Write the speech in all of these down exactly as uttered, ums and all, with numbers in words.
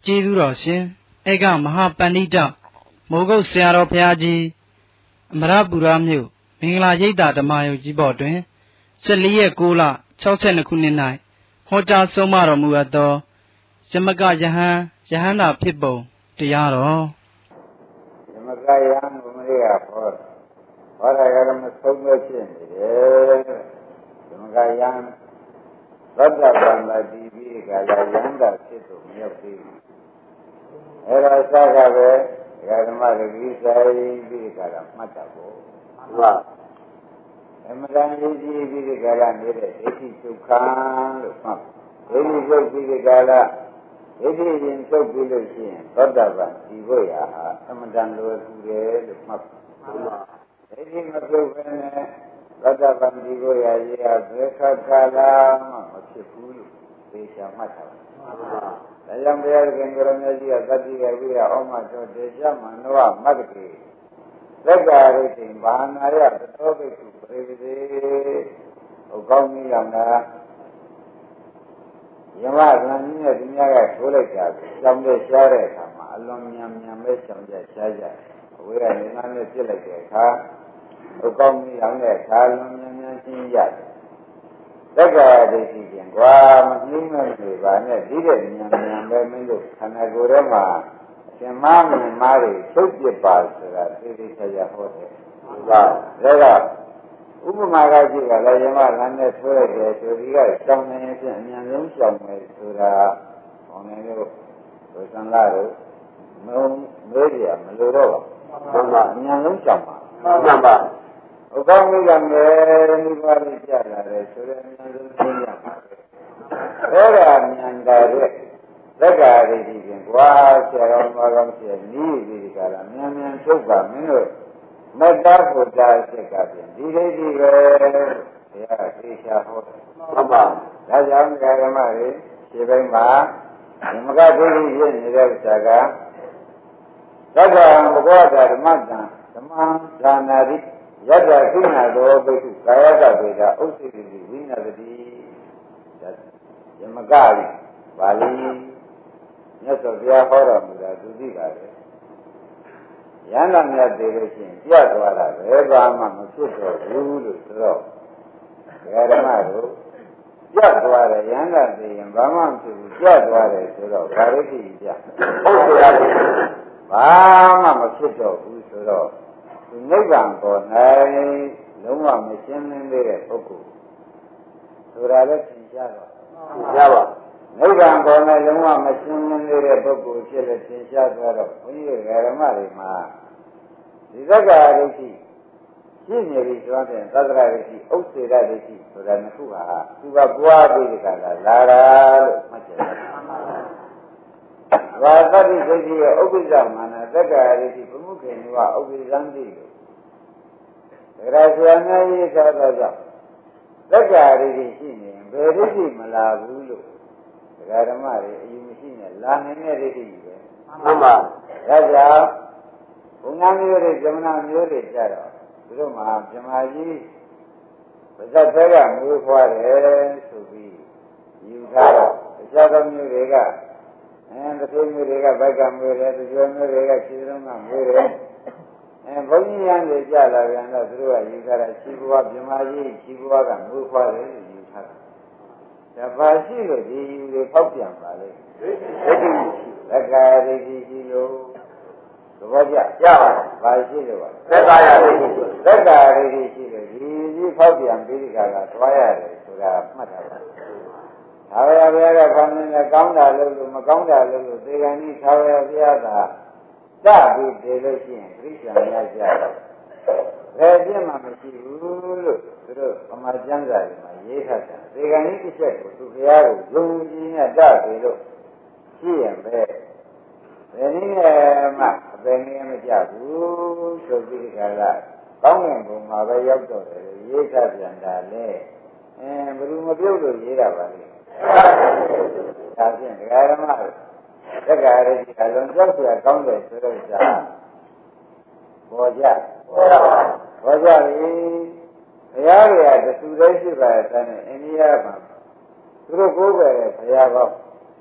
ကျေးဇူးတော်ရှင်ဧကမဟာပန္တိတမိုးကုတ်ဆရာတော်ဘုရားကြီးအမရပူရမြို့မင်္ဂလာရိပ်သာဓမ္မယုံကြီးဘော်တွင်ဆယ်လေးရက်ကိုးလ၆၂ခုနှစ်၌ဟောကြားဆုံးမတော်မူအပ်သောယမကယဟန်ယဟန္တာဖြစ်ပုံတရားတော်ယမကယဟန်ဘုမရိယဟောဟောတာကလည်းမဆုံးမဖြစ်နေတယ်ယမကယဟန်သတ္တဗန္ဒတိပိကလာယန္တာဖြစ်သူမြောက်ပြီအဲ့ဒါစကားပဲဓမ္မရတိဆိုင်ပိကလာမှတ်တာပေါ့ဟုတ်အမှန်တန်ကြီးကြီးပိကလာနေတဲ့ဒိဋ္ဌိချုပ်ခံလို့မှတ်ဒိဋ္ဌိချုပ်ပိကလာဒိဋ္ဌိရင်ချုပ်ပြီးလို့ရှိရင်သတ္တဗန္ဒီဖို့ရဟာအမှန်တန်လိုထူတယ်လို့မှတ်ဟုတ်ဒိဋ္ဌိမပြုတ်ဘဲနဲ့သတ္တဗန္ဒီကိုရာကြီးဟာဘယ်ခါကာလမှမဖြစ်ဘူးလို့သိချာမှတ်တာပါ။ဒါကြောင့်ဘုရားရှင်ကိုရမကြီးကသတိရပြီးတော့ဩမတော်တေချမနောမတ္တကေသက်္ကာရိတိဘာနာယသတောဘိက္ခုပရိသေဟောကောင်းကြီးအောင်လားယမဂန်ကြီးနဲ့ဒီများကထိုးလိုက်တာကြောင်းတဲ့ရှားတဲ့အခါမှာအလွန်မြန်မြန်ပဲကြောင်းကြရှားကြအဝေးကနေငါနဲ့ပြစ်လိုက်တဲ့အခါဟောကောင်းကြီးအောင်တဲ့အခါလွန်မြန်မြန်ရှင်းရတယ်သက္ကာဒိဋ္ဌိပြန်ကွာမနှိမ့်မဲ့နေပါနဲ့ဒီတဲ့ဉာဏ်ဉာဏ်ပဲမင်းတို့ခန္ဓာကိုယ်ထဲမှာရှင်မမြင်မားတွေချုပ်ပြပါဆိုတာသိသိချာချာဟောတယ်ဟုတ်ပါဒါကဥပမာကကြည့်ကလည်းယမကနဲ့ဆွဲရတယ်ဆိုဒီကတောင်းနေရင်ဖြင့်အမြန်ဆုံးရှောင်မယ်ဆိုတာဟောနေလို့ဘုဇံလာတို့မုံမေးကြမလို့တော့ပါဘုရားအမြန်ဆုံးရှောင်ပါမှန်ပါဥပ္ပမေကမေနိဗ္ဗာန်ကိုကြားလာတယ်ဆိုရင်အများဆုံးသိရမှာပဲ။ဒါကဉာဏ်တာရဲ့သက္ကာရိတိဖြင့်ကွာဆရာတော်ဘာကောင်းဆရာနီးပြီးဒီကလာမြန်မြန်ထုတ်ပါမင်းတို့မတ္တဖို့တာစိတ်ကဖြင့်ဒီဒိဋ္ဌိပဲဘုရားသိချာဟောတယ်။မှန်ပါ။ဒါကြောင့်ဓမ္မတွေဒီဘက်မှာဓမ္မကဒိဋ္ဌိဖြစ်နေတဲ့ဥစ္စာကသက္ကာဘဂဝတာဓမ္မတံဓမ္မဒါနာတိယတ္တခိဏသောဘိက္ခုကာယတဗေဒဥစ္စေတိဝိနသတိယမကရိပါဠိမြတ်စွာဘုရားဟောတော်မူတာသူသိပါလေယန္တာမြတ်သေးလို့ရှိရင်ပြတ်သွားတာဘယ်ဘာမှမဖြစ်တော့ဘူးလို့ဆိုတော့ဓမ္မတို့ပြတ်သွားတယ်ယန္တာသေးရင်ဘာမှမဖြစ်ဘူးပြတ်သွားတယ်ဆိုတော့ဘာလို့ဖြစ်ကြဟုတ်ပါရဲ့ဘာမှမဖြစ်တော့ဘူးဆိုတော့ဒီနိဗ္ဗာန်ပေါ်၌လုံးဝမရှင်းလင်းသေးတဲ့ပုဂ္ဂိုလ်ဆိုတာလည်းသင်ရှားတော့ရပါနိဗ္ဗာန်ပေါ်၌လုံးဝမရှင်းလင်းသေးတဲ့ပုဂ္ဂိုလ်ဖြစ်လည်းသင်ရှားသွားတော့ဘုန်းကြီးဓမ္မတွေမှာဒီသက္ကာဒိဋ္ဌိရှင်းနေပြီဆိုတဲ့သက္ကာဒိဋ္ဌိဥစ္စေဒဒိဋ္ဌိဆိုတာနှစ်ခုဟာသူကပွားပြီးဒီကလာလာတာလို့မှတ်ကြတယ်ဘာသတိဒိဋ္ဌိရဲ့ဥပ္ပဇ္ဇမာနသက္ကာဒိဋ္ဌိဘုမှုခေနုကဥပ္ပဇံတိလို့ဒါကြဆရာများရေးထားတော့ကြောင့်သက္ကာဒိဋ္ဌိရှိနေရင်ဘယ်ဒိဋ္ဌိမလာဘူးလို့ဒကာဓမ္မတွေအယူမရှိနဲ့လာနေတဲ့ဒိဋ္ဌိပဲမှန်ပါဒါကြောင့်ဘုံသားမျိုးတွေဇမနာမျိုးတွေကြတော့သူတို့မှာဗြဟ္မာကြီးပါဇတ်ဘက်ကမွေးဖွားတယ်ဆိုပြီးယူထားတော့အခြားသောမျိုးတွေကအဲတစ်ခုမျိုးတွေကဘက်ကမွေးတယ်တစ်ခုမျိုးတွေကခြေလုံးကမွေးတယ်အဲဘုန်းကြီးရန်တွေကြလာပြန်တော့သူတို့ကယူထားတာခြေဘဝဗြဟ္မာကြီးခြေဘဝကမွေးဖွားတယ်လို့ယူထားတာဒါပါရှိလို့ဒီယူတွေဖောက်ပြန်ပါလေဒိဋ္ဌိသက္ကာဒိဋ္ဌိရှိလို့သဘောကျကြပါရှိလို့ပါသက္ကာယဒိဋ္ဌိသက္ကာဒိဋ္ဌိရှိလို့ဒီကြီးဖောက်ပြန်ပြီးဒီကကသွားရတယ်ဆိုတာမှတ်ထားပါသာဝရဘုရားကခေါင်းနဲ့ကောင်းတာလို့လို့မကောင်းတာလို့လို့သေကံကြီးသာဝရဘုရားကစပြီးတည်လို့ရှိရင်ပြိဿာများကြတော့ဘယ်ပြင်းမှမရှိဘူးလို့သူတို့ဗမာကျမ်းစာတွေမှာရေးထားတာသေကံကြီးတစ်ချက်ကိုသူဘုရားကိုယုံကြည်နဲ့တတ်ပြီလို့ရှိရင်ပဲဘယ်နည်းမှအပင်နည်းမကြဘူးဆိုပြီးဒီကလာကောင်းကင်ဘုံမှာပဲရောက်တော့တယ်ရေးထားပြန်တာလေအဲဘယ်သူမပြုတ်လို့ရေးတာပါလဲဒါဖြင့်ဒကာဓမ္မတို့သက္ကာရိတိအလုံးကြောက်เสียကောင်းတယ်ဆိုတော့ကြာပေါ်ကြပေါ်ကြပြီဘုရားကတဆူလေးရှိပါတဲ့အိန္ဒိယမှာသူတို့ကိုးကွယ်တဲ့ဘုရားကော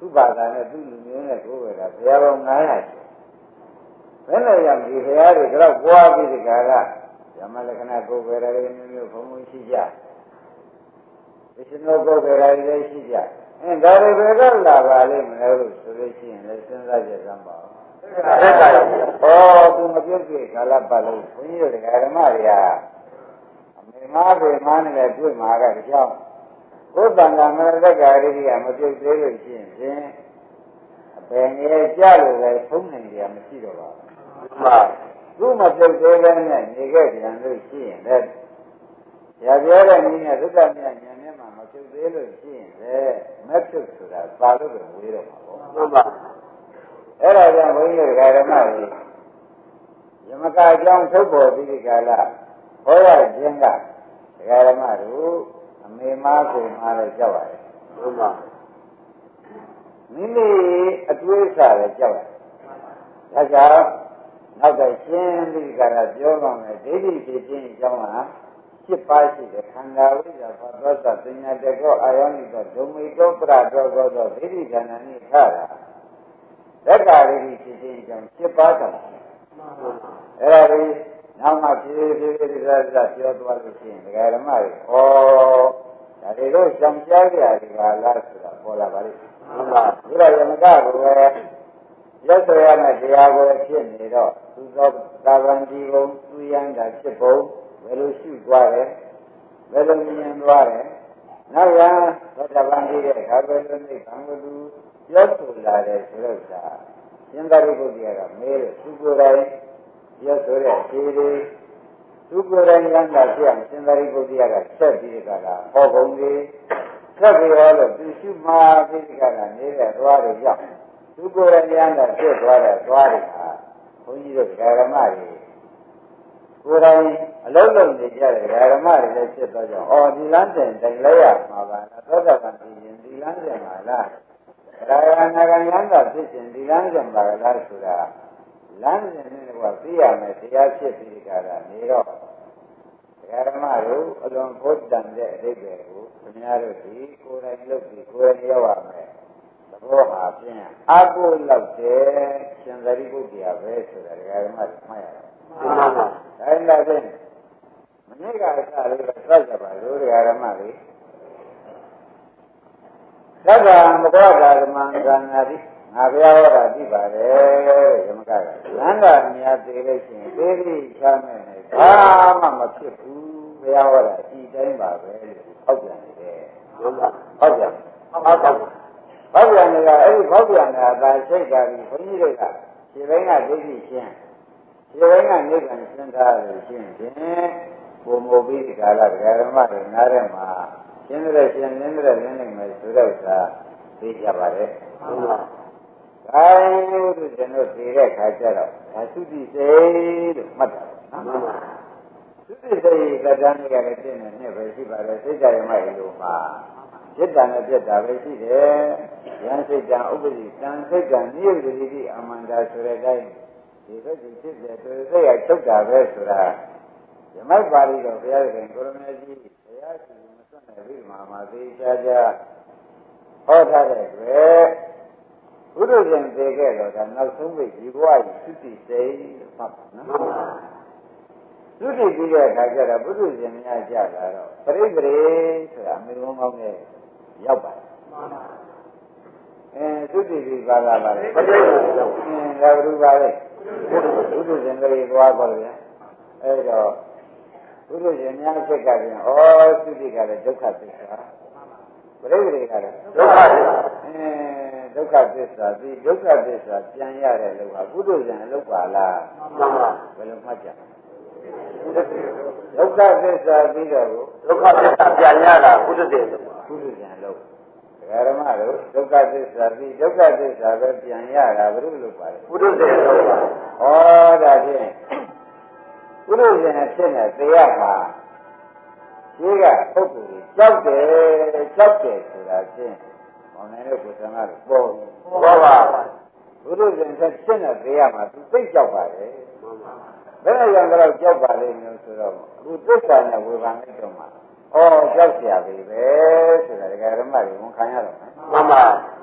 သူ့ဘာသာနဲ့သူ့လူမျိုးနဲ့ကိုယ်ပဲလားဘုရားပေါင်းnine hundredဘယ်နဲ့ရောက်ဒီဘုရားတွေတော့ပွားပြီးဒီကရဓမ္မလက္ခဏာကိုယ်ပဲရတယ်မျိုးမျိုးဘုံဘုံရှိကြဝိရှင်တို့ကိုယ်ပဲရတယ်လည်းရှိကြအဲဒါတွေဘယ်တော့လာပါလိမ့်မလဲလို့ဆိုလို့ရှိရင်လည်းစဉ်းစားကြစမ်းပါဦးသက်သာရောဩသူမပြုတ်ပြကာလပတ်လို့ဘုန်းကြီးတို့ဓမ္မတွေကအမေမားပေမားနဲ့လည်းတွေ့မှာကတကြောင်ဘုဒ္ဓံကမရတ္တကာရိကမပြုတ်သေးလို့ရှိရင်ဖြင့်အပင်ငယ်ကြလို့ပဲသုံးနိုင်ကြမရှိတော့ပါဘူးမှန်သူမပြုတ်သေးတဲ့နဲ့နေခဲ့ပြန်လို့ရှိရင်လည်းရပြောတဲ့နည်းနဲ့သုတ္တမြတ်ဉာဏ်နဲ့မှမပြုတ်သေးလို့ရှိရင်လည်းမပြုတ်ဆိုတာပါလို့ပဲဝေးတော့မှာပေါ့မှန်ပါအဲ့ဒါကြောင့်ဘုန်းကြီးတို့ဓမ္မတွေယမကအကြောင်းထုတ်ပေါ်ပြီးဒီကလာဟောရခြင်းကဓမ္မတို့အမေမားကိုမားလည်းကြောက်ရတယ်ဟုတ်ပါမိမိအတွေးစားလည်းကြောက်ရတယ်ဒါကြောင့်နောက်တော့ရှင်းပြီးဒီကလာပြောပါမယ်ဒိဋ္ဌိဖြစ်ခြင်းအကြောင်းဟာရှစ်ပါးရှိတယ်ခန္ဓာဝိဇ္ဇာဘာသောသပညာတကောအာယောနိသောဒုမေတောပရတောကောသောဒိဋ္ဌိခန္ဓာနိခါရသက်္ကာရိဖြစ်ခြင်းအကြောင်းရှစ်ပါးတော့အဲ့ဒါဒီနောက်မှဖြည်းဖြည်းဖြည်းဒီစားစားပြောသွားလို့ရှိရင်ဒကာဓမ္မတွေဩဒါတွေတော့ရှောင်ရှားကြရတယ်ပါလားဆိုတာပေါ်လာပါလိမ့်မှန်ပါဘုရားယမကကိုပဲရက်ဆိုရမယ့်တရားကိုဖြစ်နေတော့သူသောသာဝန္တိဘုံသူရန်တာဖြစ်ပုံဘယ်လိုရှုသွားတယ်ဘယ်လိုမြင်သွားတယ်နောက်ရသောတာပန်ကြီးတဲ့ခါပဲလို့နိဗ္ဗာန်ကိုသူပြောဆိုလာတယ်ဆိုတော့သာရှင်သာရိပုတ္တရာကမဲလို့သူကိုယ်တိုင်ပြောဆိုတဲ့အခြေတွေသူကိုယ်တိုင်ရန်တာဖြစ်အောင်ရှင်သာရိပုတ္တရာကဆက်ပြီးကြတာဟောကုန်ပြီဆက်ပြီးတော့လို့သူရှုမှာပြီးကြတာနေတဲ့သွားတွေကြောင့်သူကိုယ်တိုင်ရန်တာဖြစ်သွားတဲ့သွားတွေဟာဘုန်းကြီးတို့ဓမ္မတွေကိုယ်တိုင်အလုံးလုံးနေကြတဲ့ဓမ္မတွေလည်းဖြစ်သွားကြအောင်အော်ဒီလမ်းစဉ်တိုင်လိုက်ရမှာပါလားသောတာပန်ဖြစ်ရင်ဒီလမ်းစဉ်ပါလားဒါရဏဂယန္တာဖြစ်ရင်ဒီလမ်းစဉ်ပါလားဆိုတာလမ်းစဉ်နဲ့ကသိရမယ်တရားဖြစ်ပြီးကြတာနေတော့ဓမ္မတို့အလွန်ဘုဒ္ဓံတဲ့အဓိပ္ပာယ်ကိုခင်ဗျားတို့ဒီကိုယ်တိုင်လုပ်ပြီးကိုယ်တိုင်ရောက်ရမယ်သဘောဟာဖြင့်အကုလောက်တဲ့ရှင်သာရိပုတ္တရာပဲဆိုတာဓမ္မတွေမှတ်ရတာမှန်ပါပါဒါရင်လည်းဖြင့်မနေ့ကအစလေးတော့သတ်ကြပါလို့ဓမ္မတွေသက္ကံမဘောဓဓမ္မံသံဃာတိငါဘုရားဟောတာသိပါတယ်ယမကကလမ်းကမြတ်သေးလို့ရှိရင်သေတိချမ်းမဲ့နေဘာမှမဖြစ်ဘူးဘုရားဟောတာဒီတိုင်းပါပဲလို့ဟောပြန်နေတယ်ဟုတ်ပါဟုတ်ပြန်ဟုတ်ပါဟောပြန်နေတာအဲ့ဒီဟောပြန်တာဒါစိတ်ဓာတ်ကြီးဘုန်းကြီးတွေကခြေပိုင်းကဒိဋ္ဌိရှင်းခြေပိုင်းကနိဗ္ဗာန်ရှင်းထားလို့ရှင်းခြင်းပုံမူပြီးဒီကာလဓမ္မတွေနားထဲမှာရှင်းတဲ့ရှင်းလင်းတဲ့လင်းနိုင်မယ်ဆိုတော့သာသိကြပါလေဟုတ်ပါဒါရုပ်တို့ကျွန်တော်သိတဲ့ခါကျတော့ဒါသုတိစိတ်လို့မှတ်တာနော်သုတိစိတ်ကတ္တန်တွေကလည်းပြည့်နေနှစ်ပဲရှိပါတယ်စိတ်ကြရမိုက်လို့မှာจิตတန်နဲ့ပြတ်တာပဲရှိတယ်ဉာဏ်စိတ်တန်ဥပ္ပတိတန်စိတ်တန်နိယုတ္တိတိအမှန်တရားဆိုတဲ့အတိုင်းဒီဘက်ကြီးဖြစ်တဲ့သူစိတ်ကချုပ်တာပဲဆိုတာဓမ္မပါဠိတော်ဘုရားရှင်ကိုရမေကြီးဘုရားရှင်မစွန့်တဲ့ပြီးမှမှာသိချာချာဟောထားတဲ့အတွက်ဘုရားရှင်သိခဲ့တော့ဒါနောက်ဆုံးပိတ်ဒီဘဝကြီးသုတိစိတ်လို့မှတ်ပါနော်သုတိပြီးတဲ့အခါကျတော့ဘုရားရှင်များကြလာတော့ပရိပရိဆိုတာအမေဝန်းကောင်းနဲ့ရောက်ပါတယ်အဲသုတိပြီးပါလာပါလေပရိပရိရောက်အင်းဒါဘုရားလေဘုရားရှင်တွေသွားပါလေအဲတော့ဘုရားရှင်များစိတ်ကပြန်ဩသုတိကလည်းဒုက္ခသစ္စာပရိပရိကလည်းဒုက္ခသစ္စာအဲဒုက္ခသစ္စာဒီဒုက္ခသစ္စာပြန်ရတဲ့လို့ဟာဘုရားရှင်အလုပ်ပါလားမှန်ပါဘယ်လိုမှတ်ကြဒုက္ခသစ္စာပြီးတော့ဒုက္ခသစ္စာပြန်ရတာဘုရားရှင်ဘုရားရှင်အလုပ်ဓမ္မတို့ဒုက္ခသစ္စာပြီးဒုက္ခသစ္စာပဲပြန်ရတာဘယ်လိုလုပ်ပါလဲဘုရားရှင်လုပ်ပါဩဒါဖြင့်ဘုရားရှင်ဖြစ်နေတရားမှာရှိကပုဂ္ဂိုလ်ကြီးကြောက်တယ်ကြောက်တယ်ဆိုတာဖြင့်မောင်နိုင်တဲ့ကိုယ်ဆံကတော့ပေါ်ပေါ်ပါဘုရားရှင်ဆက်ဖြစ်နေတရားမှာသူသိကြောက်ပါတယ်ဘယ်နဲ့ရံတော့ကြောက်ပါလိမ့်မျိုးဆိုတော့အခုသစ္စာနဲ့ဝေဘာလိုက်တော့မှာဩကြောက်เสียပြီပဲဆိုတာဒကာဓမ္မတွေဝန်ခံရတော့မှန်ပါ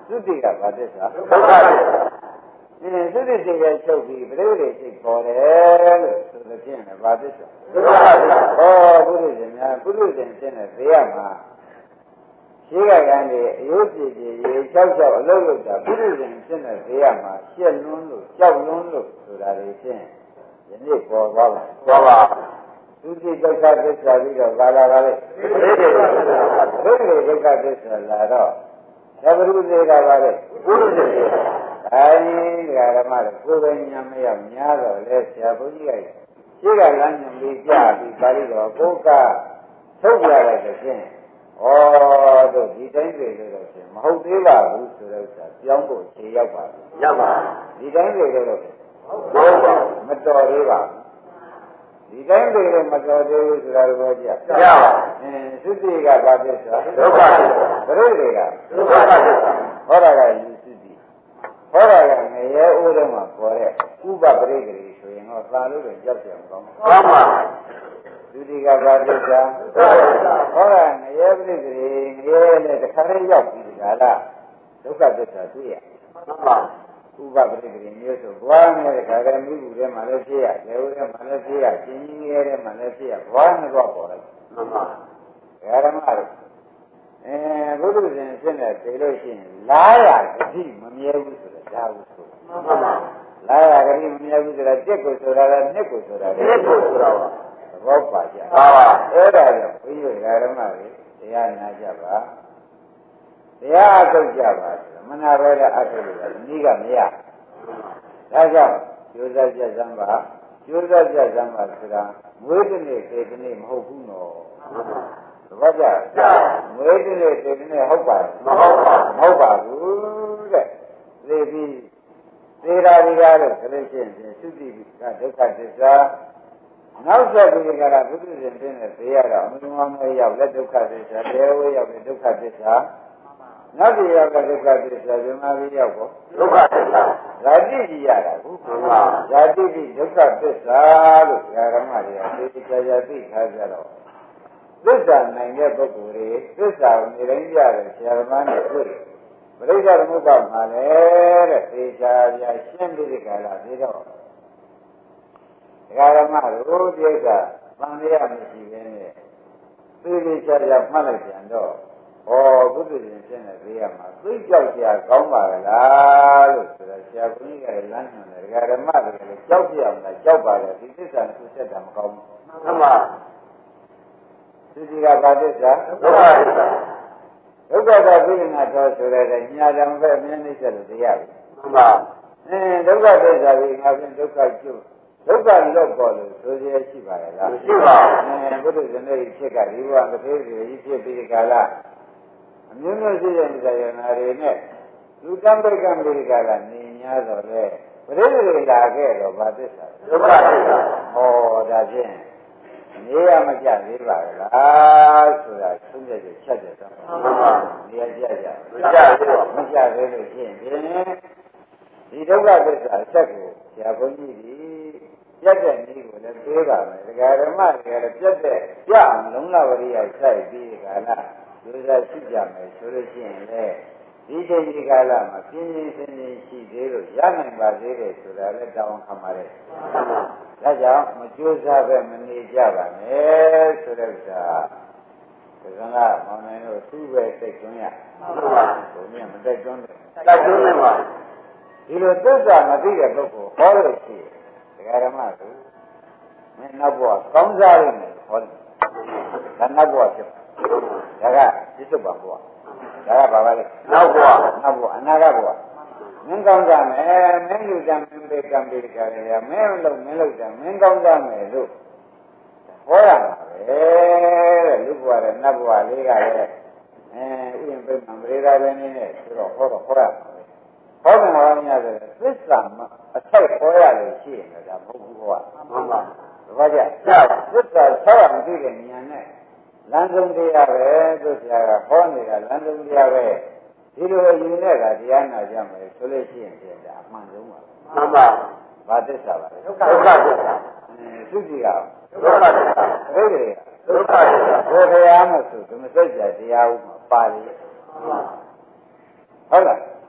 သုတိကဘာသစ္စာဒုက္ခသစ္စာအင်းသုတိစိတ်ရဲ့ချုပ်ပြီးပရိသေစိတ်ပေါ်တယ်လို့ဆိုတဲ့ဖြင့်ဘာသစ္စာဒုက္ခသစ္စာဟောပုရိသေများပုရိသေရှင်းတဲ့ဘေးရမှာရှိကကံတွေအယုတ်ကြည်ကြည်ရေ၆၆အလုံးလုံးတာပုရိသေရှင်းတဲ့ဘေးရမှာရှက်လွန်းလို့ကြောက်လွန်းလို့ဆိုတာတွေဖြင့်ယနေ့ပေါ်သွားပါပေါ်ပါသုတိဒုက္ခသစ္စာပြီးတော့ဘာလာပါလဲပရိသေဒုက္ခသစ္စာပရိသေဒုက္ခသစ္စာလာတော့သဗ္ဗရုသေကပါလေပုရိသေအဲဒီဓမ္မတို့ကိုယ်ပဲညာမရောက်များတော့လဲဆရာဘုန်းကြီးကရှိကလမ်းညွှန်ပြီးကြပြီးပါဠိတော်ကိုကထုတ်ပြလိုက်တဲ့ဖြင့်ဩတို့ဒီတိုင်းတွေလို့တော့ဖြင့်မဟုတ်သေးပါဘူးဆိုတဲ့ဥစ္စာပြောင်းဖို့ခြေရောက်ပါဘူးရောက်ပါဒီတိုင်းတွေလို့တော့ဟုတ်ပါမတော်သေးပါဘူးဒီတိုင်းတွေလည်းမတော်သေးဘူးဆိုတာကိုကြည့်ရပါအင်းသုတိကဘာသစ္စာဒုက္ခသစ္စာပရိသေကဒုက္ခသစ္စာဟောတာကယူသုတိဟောတာကငရဲဥဒ္ဓမှာခေါ်တဲ့ဥပပရိသေဆိုရင်တော့သာလို့တော့ကြောက်ကြအောင်ကောင်းပါကောင်းပါသုတိကဘာသစ္စာဒုက္ခသစ္စာဟောတာငရဲပရိသေငရဲနဲ့တခါတည်းရောက်ပြီးဒီကလာဒုက္ခသစ္စာတွေ့ရမှန်ပါဥပပရိသေမျိုးဆိုဘွားနဲ့ခါကမိဘူးထဲမှာလည်းဖြစ်ရလေဦးထဲမှာလည်းဖြစ်ရကျင်ကြီးရဲထဲမှာလည်းဖြစ်ရဘွားနဲ့တော့ပေါ်လိုက်မှန်ပါဓမ္မတို့အဲဘုဒ္ဓဇင်ဖြစ်နေသိလို့ရှိရင်လာရဂတိမမြဲဘူးဆိုတော့ဒါဟုဆိုမှန်ပါလာရဂတိမမြဲဘူးဆိုတာတက်ကိုဆိုတာလားနှစ်ကိုဆိုတာလားနှစ်ကိုဆိုတာပါသဘောပါကြပါပါအဲ့ဒါကြောင့်ဘုရားဓမ္မတွေတရားနာကြပါတရားအထုတ်ကြပါဆိုမနာပဲတဲ့အထုတ်လို့လည်းဤကမရဒါကြောင့်ကျိုးစားကြစမ်းပါကျိုးစားကြစမ်းပါဆိုတာမွေးတဲ့နေ့ခေတနေ့မဟုတ်ဘူးနော်သဘောကျမွေးတဲ့နေ့ခေတနေ့ဟုတ်ပါမဟုတ်ပါမဟုတ်ပါဘူးတဲ့သေပြီးသေရာဒီကားလို့ဆိုလို့ရှိရင်သုတိကဒုက္ခသစ္စာနောက်ဆက်ပြီးကြတာဘုသူရှင်ပြင်းတဲ့သေရတော့အမှန်မှန်ရောက်လက်ဒုက္ခသစ္စာတေဝေရောက်တဲ့ဒုက္ခသစ္စာနောက်ပြရောက်တဲ့ဒုက္ခသစ္စာဇမဝိရောက်ကိုဒုက္ခသစ္စာဇာတိကြီးရတာဟုတ်ပါဇာတိကြီးဒုက္ခသစ္စာလို့ဓမ္မတွေကသိချာချာသိထားကြတော့သစ္စာနိုင်တဲ့ပုဂ္ဂိုလ်တွေသစ္စာကိုနေတိုင်းကြတယ်ဆရာသမားနဲ့တွေ့ပရိစ္ဆေသမုပ္ပါမှာလေတဲ့သိချာချာရှင်းပြီးဒီကလာပြီးတော့ဓမ္မတို့ဒီဥစ္စာသံဃာမရှိဘဲနဲ့သိသိချာချာမှတ်လိုက်ပြန်တော့ဩဘုဒ္ဓရှင်ဖြစ်နေသေးရမှာသိကြောက်ကြကောင်းပါလားလို့ဆိုတော့ဆရာဘုန်းကြီးကလည်းလမ်းညွှန်တယ်ဓမ္မတွေလည်းကြောက်ကြအောင်လားကြောက်ပါလေဒီသစ္စာကိုဆက်တာမကောင်းဘူးမှန်ပါသုတိကဘာသစ္စာဒုက္ခသစ္စာဒုက္ခကပြိဋ္ဌာတော်ဆိုတဲ့ညာတံပဲမြင်းနှိစ္စလို့တရားပြီမှန်ပါအင်းဒုက္ခသစ္စာကိုငါဖြင့်ဒုက္ခကျုပ်ဒုက္ခလောက်ပေါ်လို့ဆိုရရှိပါရဲ့လားရှိပါဘူးအဲဘုဒ္ဓဇနေဖြစ်ကဒီဘဝမသေးသေးကြီးဖြစ်ပြီးဒီကာလအမျိုးမျိုးရှိတဲ့ဇာယနာတွေနဲ့လူတံပိကံပိကကနေညာတော့လေပရိသေလာခဲ့တော့ဗာသစ္စာဒုက္ခသစ္စာဟောဒါဖြင့်နေရမကြသေးပါလားဆိုတာသုံးရချက်ချက်တယ်တော့မှန်ပါနေရကြကြမကြသေးတော့မကြသေးလို့ရှိရင်ဒီဒုက္ခသစ္စာဆက်ကိုဆရာဘုန်းကြီးကြီးပြတ်တဲ့နည်းကိုလည်းသေးပါမယ်ဒကာဓမ္မတွေကလည်းပြတ်တဲ့ကြအောင်လုံးလဝရိယစိုက်ပြီးဒီကလာဒုစရရှိကြမယ်ဆိုလို့ရှိရင်လေဒီချိန်ဒီကာလမှာပြင်းပြင်းစင်စင်ရှိသေးလို့ရနိုင်ပါသေးတယ်ဆိုတာလည်းတောင်းခံပါတယ်ဒါကြောင့်မကြိုးစားပဲမနေကြပါနဲ့ဆိုတဲ့ဥစ္စာဒီကနေ့မောင်နိုင်တို့သူ့ပဲစိတ်သွင်းရမှန်ပါဘုရားမတိုက်တွန်းတယ်တိုက်တွန်းနေပါဒီလိုသစ္စာမသိတဲ့ပုဂ္ဂိုလ်ဟောလို့ရှိရင်ဒကာဓမ္မတို့မင်းနောက်ဘဝကောင်းစားရမယ်ဟောတယ်ဒါနောက်ဘဝဖြစ်ဒါကပြစ္ဆုတ်ပါဘဝဒါကဘာပါလဲနောက်ဘဝနောက်ဘဝအနာဂတ်ဘဝမင်းကောင်းစားမယ်မင်းလူတံမင်းပေကံပေကရရမင်းလုံးမင်းလုံးတံမင်းကောင်းစားမယ်လို့ဟောရမှာပဲတဲ့လူဘဝနဲ့နတ်ဘဝလေးကလည်းအဲဥယျာဉ်ပိမှန်ပရိဒါပဲနေနဲ့ဆိုတော့ဟောတော့ဟောရမှာပဲဟောတယ်ဟောများတယ်သစ္စာမအထက်ဟောရလို့ရှိရင်လည်းဒါမဟုတ်ဘူးဟောမှန်ပါဘာကြသစ္စာဆောက်ရမသိတဲ့ဉာဏ်နဲ့လမ်းဆုံးတရားပဲသူဆရာကဟောနေတာလမ်းဆုံးတရားပဲဒီလိုအယူနဲ့ကတရားနာကြမယ်ဆိုလို့ရှိရင်ပြန်တာအမှန်ဆုံးပါမှန်ပါဘာသစ္စာပါလဲဒုက္ခသစ္စာသုတိကဒုက္ခသစ္စာဒုက္ခဒုက္ခသစ္စာဘယ်တရားမှဆိုဓမ္မစကြာတရားဥမှာပါလေဟုတ်လား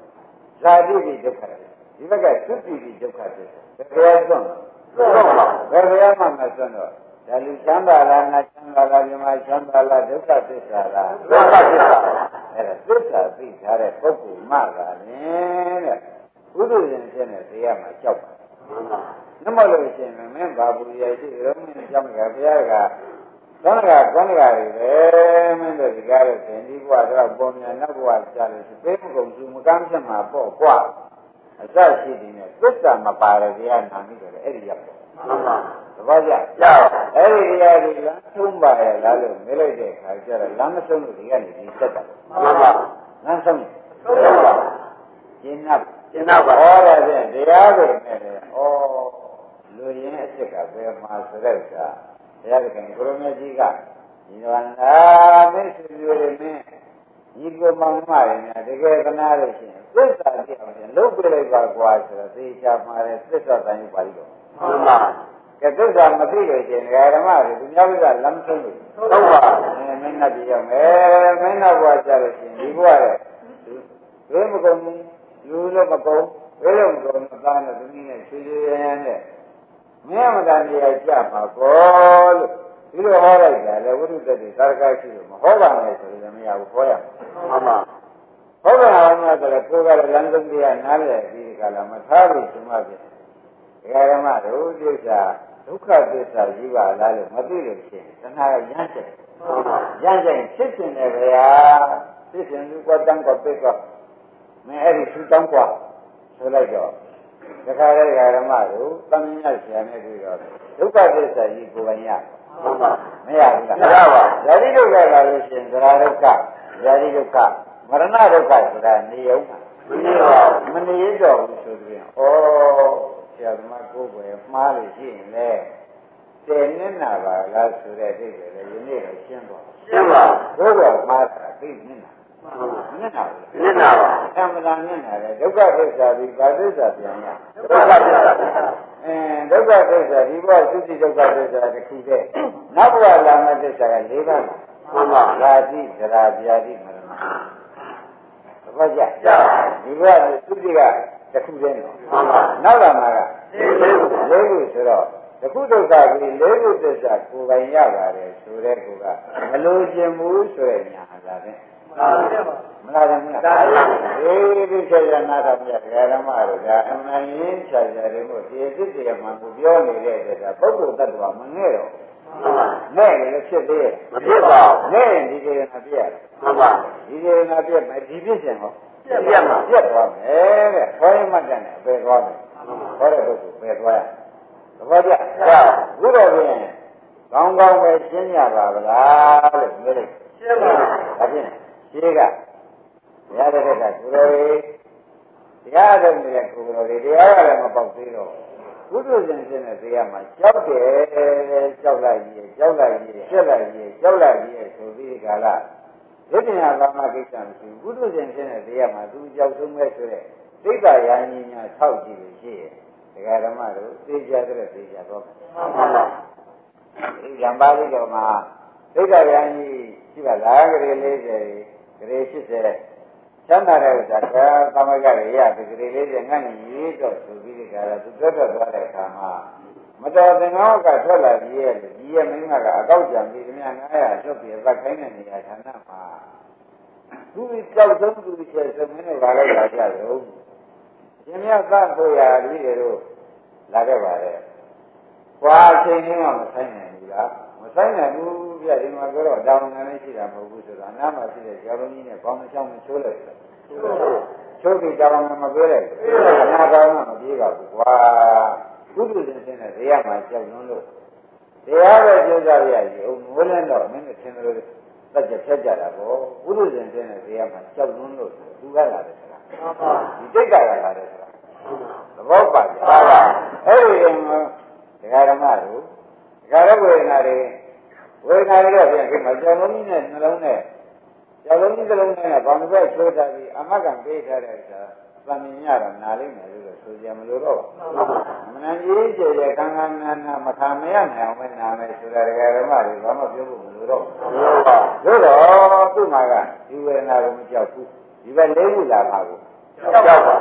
ဇာတိတိဒုက္ခဒီဘက်ကသုတိတိဒုက္ခဖြစ်တယ်ဘယ်လိုစွန့်လဲဘယ်လိုမှမစွန့်တော့ဒါလူချမ်းသာလားငါချမ်းသာလားမြမချမ်းသာလားဒုက္ခသစ္စာလားဒုက္ခသစ္စာအဲ့ဒါသစ္စာသိထားတဲ့ပုဂ္ဂိုလ်မှသာလင်တဲ့ဘုဒ္ဓရှင်ဖြစ်နေတရားမှာကြောက်ပါနမလို့ရှင်မင်းဘာဘူးရရှိရုံးမင်းကြောင့်ကဘုရားကသောကကောင်းကတွေပဲမင်းတို့ဒီကားတော့သင်ဒီဘဝတော့ပုံညာနောက်ဘဝကြာလို့ရှိပေးမကုန်သူမကမ်းဖြစ်မှာပေါ့ကွာအစရှိတယ်နဲ့သစ္စာမပါတဲ့တရားနာမိတယ်အဲ့ဒီရောက်တယ်မှန်ပါသဘောကျကြောက်အဲ့ဒီတရားဒီလမ်းဆုံးပါရဲ့လားလို့မေးလိုက်တဲ့အခါကျတော့လမ်းမဆုံးလို့ဒီကနေဒီဆက်တာမှန်ပါလမ်းဆုံးဆုံးပါကျင့်납ကျင့်납ပါဟောရတဲ့တရားတွေနဲ့လေဩလူရင်းအစ်စ်ကဘယ်မှာဆိုတဲ့ကဘုရားခင်ကိုရမကြီးကဒီတော်နာမင်းဆွေမျိုးတွေမင်းဒီကိုမောင်မရင်းတကယ်ကနာလို့ရှိရင်သစ္စာကြည့်အောင်ပြန်လုပ်ပြလိုက်ပါကွာဆိုတော့သိချာမှာတဲ့သစ္စာတိုင်းပါလိမ့်တော့မှန်ပါကဲသစ္စာမသိလို့ရှိရင်ဓမ္မတွေသူများကလမ်းဆုံးလို့ဟုတ်ပါအဲမင်းနဲ့ပြရောက်မယ်မင်းနဲ့ဘွားကြလို့ရှိရင်ဒီဘွားရဲ့ဘယ်မကုန်ဘူးလူလည်းမကုန်ဘယ်လိုမကုန်မသားနဲ့သမီးနဲ့ဆွေဆွေရမ်းနဲ့မင်းမတန်တရားကြမှာပေါ့လို့ဒီလိုဟောလိုက်တာလေဝိသုဒ္ဓတိသာရကရှိလို့မဟောပါနဲ့ဆိုရင်မရဘူးဟောရမှာမှန်ပါဟောတာအောင်များဆိုတော့ကိုယ်ကလည်းလမ်းဆုံးတရားနားလည်ပြီးဒီကလာမထားလို့ဒီမှာဖြစ်တယ်ဓမ္မတို့ဒုက္ခဒုက္ခသစ္စာကြီးပါလားလို့မသိလို့ရှိရင်တဏှာကရမ်းတယ်ရမ်းတယ်ဖြစ်ရှင်တယ်ဗျာဖြစ်ရှင်လူကတန်းကပိတ်ကမင်းအဲ့ဒီသူတောင်းกว่าဆိုလိုက်တော့တခါတည်းဓမ္မတို့တမင်းရဆရာနဲ့တွေ့တော့ဒုက္ခသစ္စာကြီးကိုယ်ပိုင်ရမရဘူးလားမရပါဘူးဇာတိဒုက္ခလာလို့ရှိရင်သရဒုက္ခဇာတိဒုက္ခမရဏဒုက္ခဆိုတာနေအောင်မနေပါဘူးမနေရတော့ဘူးဆိုပြီးဩဆရာသမားကိုယ်ပဲမှားလို့ရှိရင်လေတည်နေနာပါလားဆိုတဲ့အိဗယ်လေဒီနေ့တော့ရှင်းသွားရှင်းပါဘုရားမှားတာသိနေနာမျက်နာမျက်နာပါအမှန်တရားမျက်နာလေဒုက္ခသစ္စာပြီးဘာသစ္စာပြန်ရဒုက္ခသစ္စာအဲဒုက္ခသစ္စာဒီဘဝသုတိဒုက္ခသစ္စာတစ်ခုတည်းနောက်ဘဝလာမသစ္စာက၄ပါးမှန်ပါဓာတိသရာဗျာတိမရဏသဘောကျဒီဘဝသုတိကတစ်ခုတည်းနော်မှန်ပါနောက်လာမှာက၄ခု၄ခုဆိုတော့တခုဒုက္ခပြီး၄ခုသစ္စာကိုယ်ပိုင်ရပါတယ်ဆိုတဲ့ကူကမလို့ခြင်းဘူးဆိုတဲ့ညာလာတဲ့မလားတယ်မလားဒါအေးဒီချက်ရနာတော်ပြဓမ္မတို့ဒါအမှန်ရင်းချာချာတွေမို့ဒီသစ္စာမှကိုပြောနေတဲ့အတွက်ပုဂ္ဂိုလ်တ attva မငဲ့တော့နဲ့လည်းဖြစ်သေးရဲ့မဖြစ်ပါဘူးနဲ့ဒီကေနာပြည့်မှန်ပါဒီကေနာပြည့်မယ်ဒီပြည့်စင်ဟောပြည့်ပြတ်မှာပြတ်သွားမယ်တဲ့ခေါင်းမှတ်တယ်နဲ့အပေသွားမယ်ဟောတဲ့ပုဂ္ဂိုလ်ပဲသွားရသဘောကျဘုရားပြင်ကောင်းကောင်းပဲရှင်းရပါဗလားလို့ပြောလိုက်ရှင်းပါဒါဖြင့်ရှိကဘုရားတဲ့ကကိုယ်တော်ကြီးတရားတော်နဲ့ကိုယ်တော်ကြီးတရားကလည်းမပေါက်သေးတော့ဘုဒ္ဓရှင်ရှင်နဲ့တရားမှာကြောက်တယ်ကြောက်လိုက်ကြီးကြောက်လိုက်ကြီးရှက်လိုက်ကြီးကြောက်လိုက်ကြီးဆိုပြီးဒီကလာဒိဋ္ဌိယဘာမှကိစ္စမရှိဘူးဘုဒ္ဓရှင်ရှင်နဲ့တရားမှာသူကြောက်ဆုံးမဲ့ဆိုတဲ့သိက္ခာယာညီညာထောက်ကြည့်လို့ရှိရဲ့ဒကာဓမ္မတို့သိကြတဲ့သိကြတော့မှန်ပါပါဒီရံပါဠိတော်မှာသိက္ခာယာညီရှိပါလားဂရေလေးတွေဂရေရှစ်ဆယ်ချမ်းသာတဲ့ဥစ္စာကသမဂရေရဒီဂရေလေးတွေငတ်နေရေးတော့ဆိုပြီးဒီကရာသူတွတ်တွတ်သွားတဲ့အခါမှာမတော်သင်္ကောကထွက်လာပြီးရဲ့ဒီရဲ့မင်းကအကောက်ကြံပြီးဒီမြငါးရာလွတ်ပြီးသက်ခိုင်းတဲ့နေရာဌာနမှာသူကြောက်ဆုံးသူချက်စမင်းတို့လာလိုက်လာကြတော့ရှင်မြတ်သတ်ဖို့ရာကြီးတွေတို့လာခဲ့ပါလေ။ဘာအချိန်ချင်းမှမဆိုင်နိုင်ဘူးလား။မဆိုင်နိုင်ဘူးပြဒီမှာပြောတော့တောင်းငံလေးရှိတာမဟုတ်ဘူးဆိုတာနားမှာရှိတဲ့ကျောင်းလုံးကြီးနဲ့ကောင်းမချောင်းမချိုးလိုက်တယ်။ချိုးပြီးတောင်းငံမပြောလိုက်ဘူး။နားကောင်းမှမပြေပါဘူးကွာ။ကုသိုလ်ရှင်ရှင်နဲ့တရားမှာကြောက်လွန်းလို့တရားပဲကြိုးစားရည်ဟုတ်မိုးလင်းတော့မင်းတို့သင်တယ်လို့တက်ကြဖြတ်ကြတာပေါ့။ကုသိုလ်ရှင်ရှင်နဲ့တရားမှာကြောက်လွန်းလို့သူကလာတယ်ဆိုတာ။မှန်ပါ။ဒီတိတ်ကလာတယ်ဆိုတာ။သဘောပါကြပါလား။အဲ့ဒီဒကာဓမ္မတို့ဒကာရဝေဒနာတွေဝေဒနာတွေတော့ပြန်ပြီးမကြောက်လုံးကြီးနဲ့နှလုံးနဲ့ကြောက်လုံးကြီးနှလုံးနဲ့ဘာမှပဲချိုးတာပြီးအမကံပေးထားတဲ့အခါသံမြင်ရတော့နာလိမ့်မယ်လို့ဆိုကြမလို့တော့မနကြီးကျေကျေကံကံနာနာမခံမရနိုင်အောင်ပဲနာမယ်ဆိုတာဒကာဓမ္မတွေဘာမှပြောဖို့မလိုတော့ဘူးသို့တော့သူ့မှာကဒီဝေဒနာကိုမကြောက်ဘူးဒီဘက်လေးခုလာပါဘူးကြောက်ပါ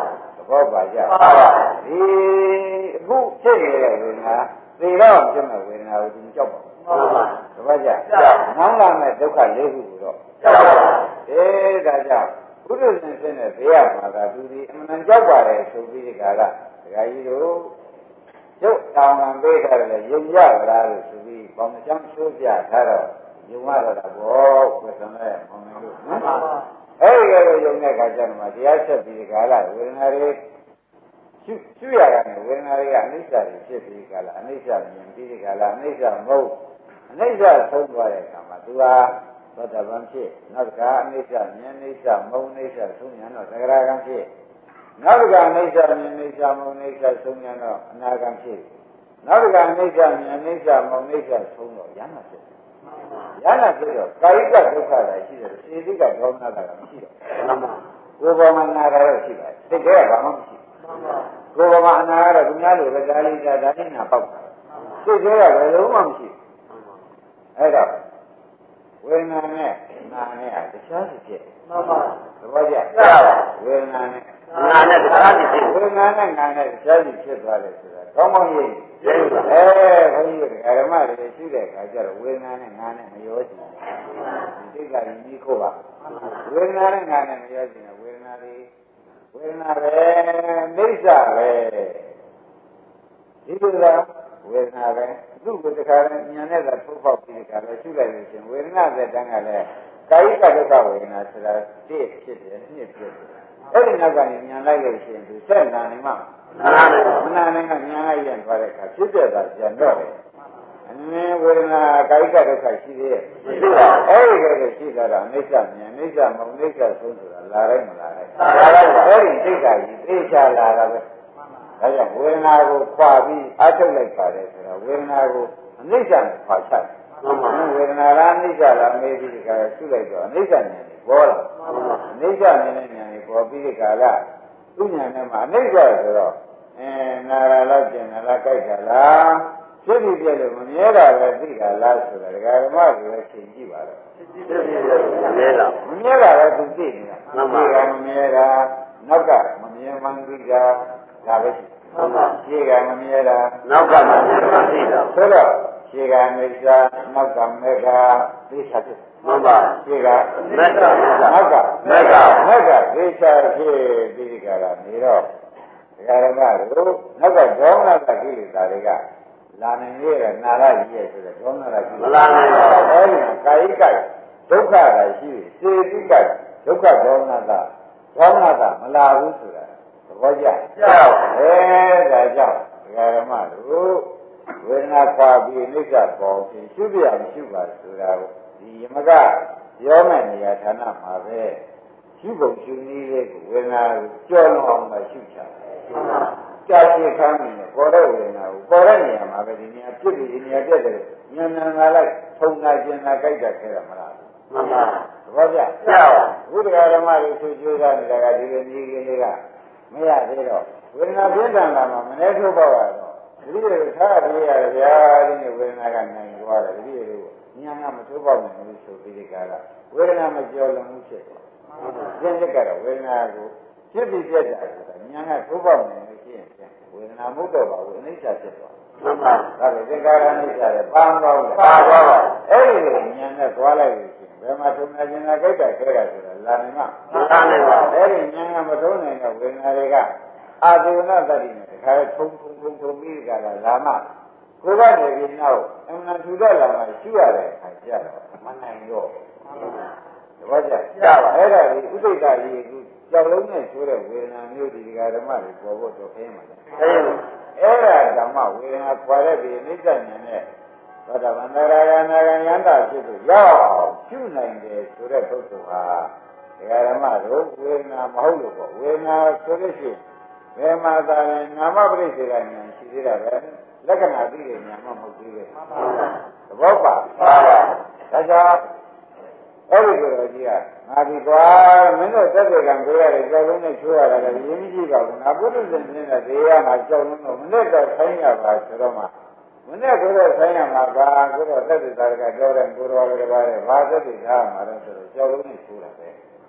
ဘောပါကြဒီအခုဖြစ်နေတဲ့ဝေဒနာသေတော့ဖြစ်မဲ့ဝေဒနာကိုသူကြောက်ပါဘူးတပည့်ကြနောင်လာမဲ့ဒုက္ခလေးခုကိုတော့ကြောက်ပါအေးဒါကြောင့်ဘုရားရှင်ဖြစ်တဲ့ဘေးရမှာကသူဒီအမှန်ကြောက်ပါတယ်ဆိုပြီးဒီကလာဒကာကြီးတို့ရုပ်တောင်ငံပေးထားတယ်ယုံကြလားလို့ဆိုပြီးပေါင်းချမ်းဆိုးပြထားတော့ယုံရတော့တာဘောဘယ်ဆိုလဲပေါင်းနေလို့နော်အဲ့ဒီလိုယုံတဲ့အခါကျတော့တရားချက်ပြီးဒီကလာဝေဒနာတွေရှုရှုရတာနဲ့ဝေဒနာတွေကအနိစ္စတွေဖြစ်ပြီးကလာအနိစ္စမြင်ပြီးဒီကလာအနိစ္စမဟုတ်အနိစ္စဆုံးသွားတဲ့အခါမှာသူဟာသောတပန်ဖြစ်နောက်တစ်ခါအနိစ္စမြင်အနိစ္စမဟုတ်အနိစ္စဆုံးညာတော့သဂရကံဖြစ်နောက်တစ်ခါအနိစ္စမြင်အနိစ္စမဟုတ်အနိစ္စဆုံးညာတော့အနာဂံဖြစ်နောက်တစ်ခါအနိစ္စမြင်အနိစ္စမဟုတ်အနိစ္စဆုံးတော့ယန္နာဖြစ်ယန္နာဖြစ်တော့ကာယကဒုက္ခတာရှိတယ်စေတိကဒေါမနတာကမရှိတော့ကိုယ်ပေါ်မှာနာတာတော့ရှိပါတယ်စိတ်တွေကဘာမှမရှိကိုယ်ပေါ်မှာအနာကတော့သူများလိုပဲဒါလိတာဒါနိနာပေါက်တာစိတ်တွေကဘယ်လုံးမှမရှိအဲ့တော့ဝေဒနာနဲ့နာနဲ့တခြားစီဖြစ်မှန်ပါသဘောကျဝေဒနာနဲ့နာနဲ့တခြားစီဖြစ်ဝေဒနာနဲ့နာနဲ့တခြားစီဖြစ်သွားတယ်ဆိုတာကောင်းကောင်းရေးအဲဘုန်းကြီးဓမ္မတွေရှိတဲ့အခါကျတော့ဝေဒနာနဲ့နာနဲ့မရောကြည့်ဒီစိတ်ကညီခိုးပါဝေဒနာနဲ့နာနဲ့မရောကြည့်ဝေဒနာတွေဝေဒနာပဲနိစ္စပဲဒီလိုလားဝေဒနာပဲသူ့ကိုတခါလဲဉာဏ်နဲ့သာထုတ်ပေါက်ပြီးတခါလဲရှုလိုက်လို့ရှင်ဝေဒနာတဲ့တန်းကလည်းကာယကဒုက္ခဝေဒနာဆိုတာတစ်ဖြစ်တယ်နှစ်ဖြစ်တယ်အဲ့ဒီနောက်ကနေဉာဏ်လိုက်လို့ရှင်သူဆက်နာနေမှနာနေမနာနေကဉာဏ်လိုက်ရင်သွားတဲ့အခါဖြစ်တဲ့သာကျန်တော့တယ်အနည်းဝေဒနာကာယကဒုက္ခရှိသေးရဲ့ရှိပါအဲ့ဒီကဲရှိတာကအနိစ္စဉာဏ်အနိစ္စမဟုတ်အနိစ္စဆုံးဆိုတာလာလိုက်မလာလိုက်လာလိုက်အဲ့ဒီစိတ်ကကြီးသိချလာတာပဲဒါကြောင့်ဝေဒနာကိုခွာပြီးအထုတ်လိုက်ပါတယ်ဆိုတော့ဝေဒနာကိုအနိစ္စနဲ့ခွာချတယ်။ဝေဒနာလားအနိစ္စလားမေးပြီးဒီကရရှုလိုက်တော့အနိစ္စဉာဏ်ကြီးပေါ်လာ။အနိစ္စဉာဏ်နဲ့ဉာဏ်ကြီးပေါ်ပြီးဒီကရသူ့ဉာဏ်နဲ့မှအနိစ္စဆိုတော့အဲနာရလားကျင်လားကြိုက်တာလားဖြစ်ပြီးပြည့်လို့မမြဲတာပဲသိတာလားဆိုတာဒကာဓမ္မတွေလည်းသိကြည့်ပါတော့။ဖြစ်ပြီးပြည့်လို့မမြဲတာမမြဲတာပဲသူသိနေတာ။မှန်ပါဘူးမမြဲတာနောက်ကမမြဲမှန်းသိတာဒါပဲရှိမှန်ပါရှေ့ကမမြဲတာနောက်ကမမြဲမှသိတာဆိုတော့ရှေ့ကမိစ္ဆာနောက်ကမေဃသိချာဖြစ်မှန်ပါရှေ့ကမေဃနောက်ကမေဃမေဃသိချာဖြစ်ဒီကရာနေတော့ဒကာရမတို့နောက်ကဒေါမနတကိလေသာတွေကလာနေရနာရကြီးရဲ့ဆိုတော့ဒေါမနတကိလေသာမလာနိုင်ပါဘူးအဲဒီကာယကဒုက္ခတာရှိစေတိကဒုက္ခဒေါမနတဒေါမနတမလာဘူးဆိုတာသဘောကျကြောက်အဲဒါကြောင့်ဒကာရမတို့ဝေဒနာခွာပြီးအိဋ္ဌပေါ်ပြီးရှုပြရမရှိပါဆိုတာကိုဒီယမကပြောမဲ့နေရာဌာနမှာပဲရှုပုံရှုနည်းလေးကိုဝေဒနာကိုကြော်လွန်အောင်မှရှုချတယ်ကြာရှည်ခမ်းနေပေါ်တဲ့ဝေဒနာကိုပေါ်တဲ့နေရာမှာပဲဒီနေရာပြစ်ပြီးဒီနေရာပြက်တယ်ဉာဏ်နာလာလိုက်ထုံနာကျင်နာကြိုက်တာခဲတာမလားမှန်ပါသဘောကျကြောက်ဘုရားဓမ္မတွေသူကြိုးစားနေတာကဒီလိုနည်းကလေးကမရသေးတော့ဝေဒနာပြင်းထန်လာမှမလဲထုတ်ပေါ့ရတော့ဒီလိုထားပြေးရတယ်ဗျာဒီနေ့ဝေဒနာကနိုင်သွားတယ်ဒီလိုညာကမထုတ်ပေါ့နိုင်ဘူးဆိုပြီးဒီကလာဝေဒနာမကြော်လွန်မှုဖြစ်တယ်။ဒီလက်ကတော့ဝေဒနာကိုဖြစ်ပြီးပြတ်တာဆိုတာညာကထုတ်ပေါ့နိုင်လို့ရှိရင်ဝေဒနာမဟုတ်တော့ပါဘူးအနိစ္စဖြစ်သွားတယ်။မှန်ပါ။ဒါပေသင်္ကာရအနိစ္စလည်းပါမတော့ဘူး။ပါတော့ပါ။အဲ့ဒီလိုညာနဲ့သွားလိုက်လို့ရှိရင်ဘယ်မှာထုံနေခြင်းကကြိုက်တာခဲတာဆိုတာလာနိုင်မှာမလာနိုင်ပါဘူး။အဲ့ဒီညာကမထုံနိုင်တဲ့ဝေဒနာတွေကအာသေဝနာတတိနဲ့တခါထုံထုံထုံထုံပြီးကြတာလာမှကိုယ်ကနေပြီးနောက်အမှန်ထူတော့လာမှရှိရတဲ့အခါကျတော့မနိုင်တော့တပည့်ကြကြပါအဲ့ဒါဒီဥဒိဋ္ဌကြီးကကြောက်လုံးနဲ့ဆိုတဲ့ဝေဒနာမျိုးဒီဓမ္မတွေပေါ်ဖို့တော့ခင်းပါလေအဲ့ဒါဓမ္မဝေဒနာခွာတဲ့ဒီအိဋ္ဌဉာဏ်နဲ့သောတာပန်သရဂနာဂယန္တာဖြစ်လို့ရောက်အောင်ရှုနိုင်တယ်ဆိုတဲ့ပုဂ္ဂိုလ်ဟာဓမ္မတို့ဝေဒနာမဟုတ်လို့ပေါ့ဝေဒနာဆိုလို့ရှိရင်ဘယ်မှာသာလဲနာမပရိစ္ဆေကဉာဏ်ရှိသေးတာပဲလက္ခဏာသိတဲ့ဉာဏ်မှမဟုတ်သေးဘူးသဘောပါပါဒါကြောင့်အဲ့ဒီလိုကြီးကငါဒီကွာမင်းတို့သက်သေကံကိုရတယ်ကြောက်လုံးနဲ့ချိုးရတာလည်းရင်းမရှိပါဘူးငါပုထုဇဉ်နဲ့တရားမှာကြောက်လုံးတော့မနဲ့တော့ဆိုင်ရပါဆိုတော့မှမနဲ့ကိုတော့ဆိုင်ရမှာပါကိုတော့သက်သေသားကပြောတယ်ကိုတော်လည်းပါတယ်ဘာသက်သေသားမှာတော့ဆိုတော့ကြောက်လုံးနဲ့ချိုးတာပဲ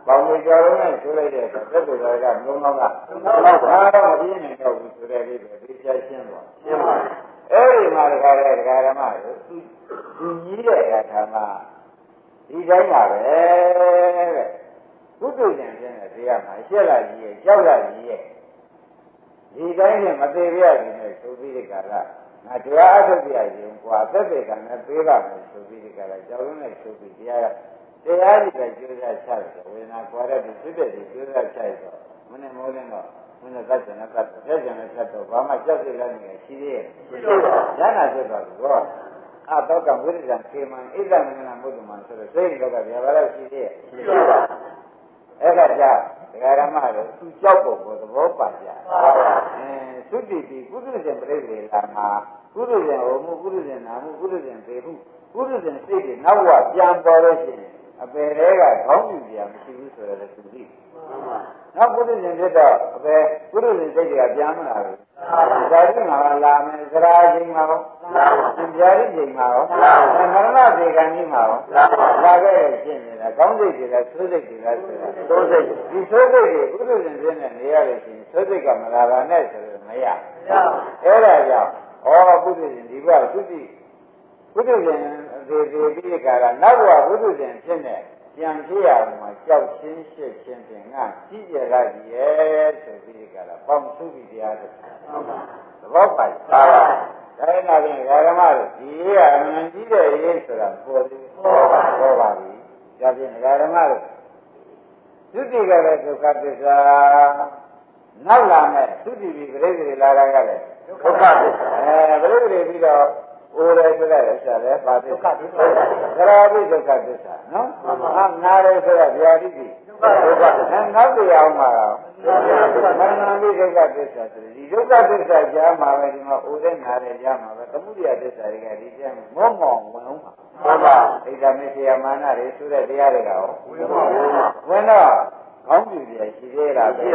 ပေါင်းပြီးကြော်လုံးနဲ့ဆိုလိုက်တဲ့အခါသက်တော်ကလုံးလုံးကဘာတော့မပြင်းနေတော့ဘူးဆိုတဲ့လေးပဲသိချရှင်းသွားရှင်းပါအဲ့ဒီမှာတခါတည်းဒကာဓမ္မတို့သူသူကြီးတဲ့အခါမှာဒီတိုင်းပါပဲတဲ့ဘုဒ္ဓဉာဏ်ဖြင့်တရားမှာရှက်လာကြီးရဲ့ကြောက်လာကြီးရဲ့ဒီတိုင်းနဲ့မသေးရဘူးနဲ့ဆိုပြီးဒီကလာငါတရားအထုတ်ပြရင်ကွာသက်သေကံနဲ့ပေးပါမယ်ဆိုပြီးဒီကလာကြောက်လုံးနဲ့ဆိုပြီးတရားတရားကြီးပဲကျိုးစားချတယ်ဝေဒနာကွာတဲ့ဒီဖြစ်တဲ့ဒီကျိုးစားချရတော့မနဲ့မိုးလင်းတော့မနဲ့သတ်တယ်နဲ့သတ်တယ်ဆက်ကြံနဲ့ဆက်တော့ဘာမှကြောက်စိတ်လည်းနေရှိသေးရဲ့ရဟနာဖြစ်သွားပြီတော့အတော့ကဝိရိယံခေမံဣဒံမင်္ဂလာမုဒ္ဓမံဆိုတော့စိတ်တော့ကဗျာဘာလို့ရှိသေးရဲ့ရှိပါအဲ့ဒါကြောင့်ဒကာရမတို့သူကြောက်ပုံကိုသဘောပါကြအဲသုတိတိကုသဇဉ်ပြိဋ္ဌိလာမှာကုသဇဉ်ဟောမှုကုသဇဉ်နာမှုကုသဇဉ်ပေမှုကုသဇဉ်စိတ်တွေနောက်ဝပြန်ပေါ်လို့ရှိရင်အပေတွေကခေါင်းပြူပြမရှိဘူးဆိုတော့လည်းသူသိနောက်ကုသဇဉ်ဖြစ်တော့အပေကုသဇဉ်စိတ်တွေကပြန်မလာဘူးဇာတိမှာလာမယ်သရာချိန်မှာရောဇာတိချိန်မှာရောမရဏဒေကံကြီးမှာရောလာခဲ့ရရှင်းနေတာကောင်းစိတ်တွေလားဆိုးစိတ်တွေလားဆိုတာဆိုးစိတ်ဒီဆိုးစိတ်တွေကုသဇဉ်ဖြစ်နေနေရလို့ရှိရင်ဆိုးစိတ်ကမလာပါနဲ့ဆိုတော့မရအဲ့ဒါကြောင့်ဩကုသဇဉ်ဒီဘသုတိကုသဇဉ်ဒီဒီပြီးကြတာနောက်ဘဝကုသဇဉ်ဖြစ်နေပြန်ဖြစ်ရမှာကြောက်ချင်းရှက်ချင်းဖြင့်ငါကြည့်ကြရကြီးရဲ့ဆိုပြီးကြတာပေါင်းစုပြီးတရားတွေသဘောပိုက်ပါပါဒါရင်တော့ဓမ္မတို့ဒီရေးကအမှန်ကြီးတဲ့ရေးဆိုတာပေါ်သေးပေါ်ပါပေါ်ပါပြီဒါဖြင့်ဓမ္မတို့သုတိကလည်းဒုက္ခသစ္စာနောက်လာမဲ့သုတိပြီးပြိဋ္ဌိလာတာကလည်းဒုက္ခသစ္စာအဲပြိဋ္ဌိပြီးတော့အိုးတယ်ဆိုတဲ့ဥစ္စာလည်းပါဒုက္ခသစ္စာသရာပိဒုက္ခသစ္စာနော်ဟာနာတယ်ဆိုတော့ဗျာတိတိဒုက္ခသစ္စာနောက်တရားမှာတော့မရဏပိဒုက္ခသစ္စာဆိုဒီဒုက္ခသစ္စာကြားမှာပဲဒီမှာအိုးတဲ့နာတယ်ကြားမှာပဲသမုဒိယသစ္စာတွေကဒီကျမ်းမောမောင်ဝင်အောင်ပါဟုတ်ပါဣဒ္ဓမေရှယမာနတွေဆိုတဲ့တရားတွေကရောဝင်ပါဝင်တော့ခေါင်းပြူပြရှိသေးတာပဲ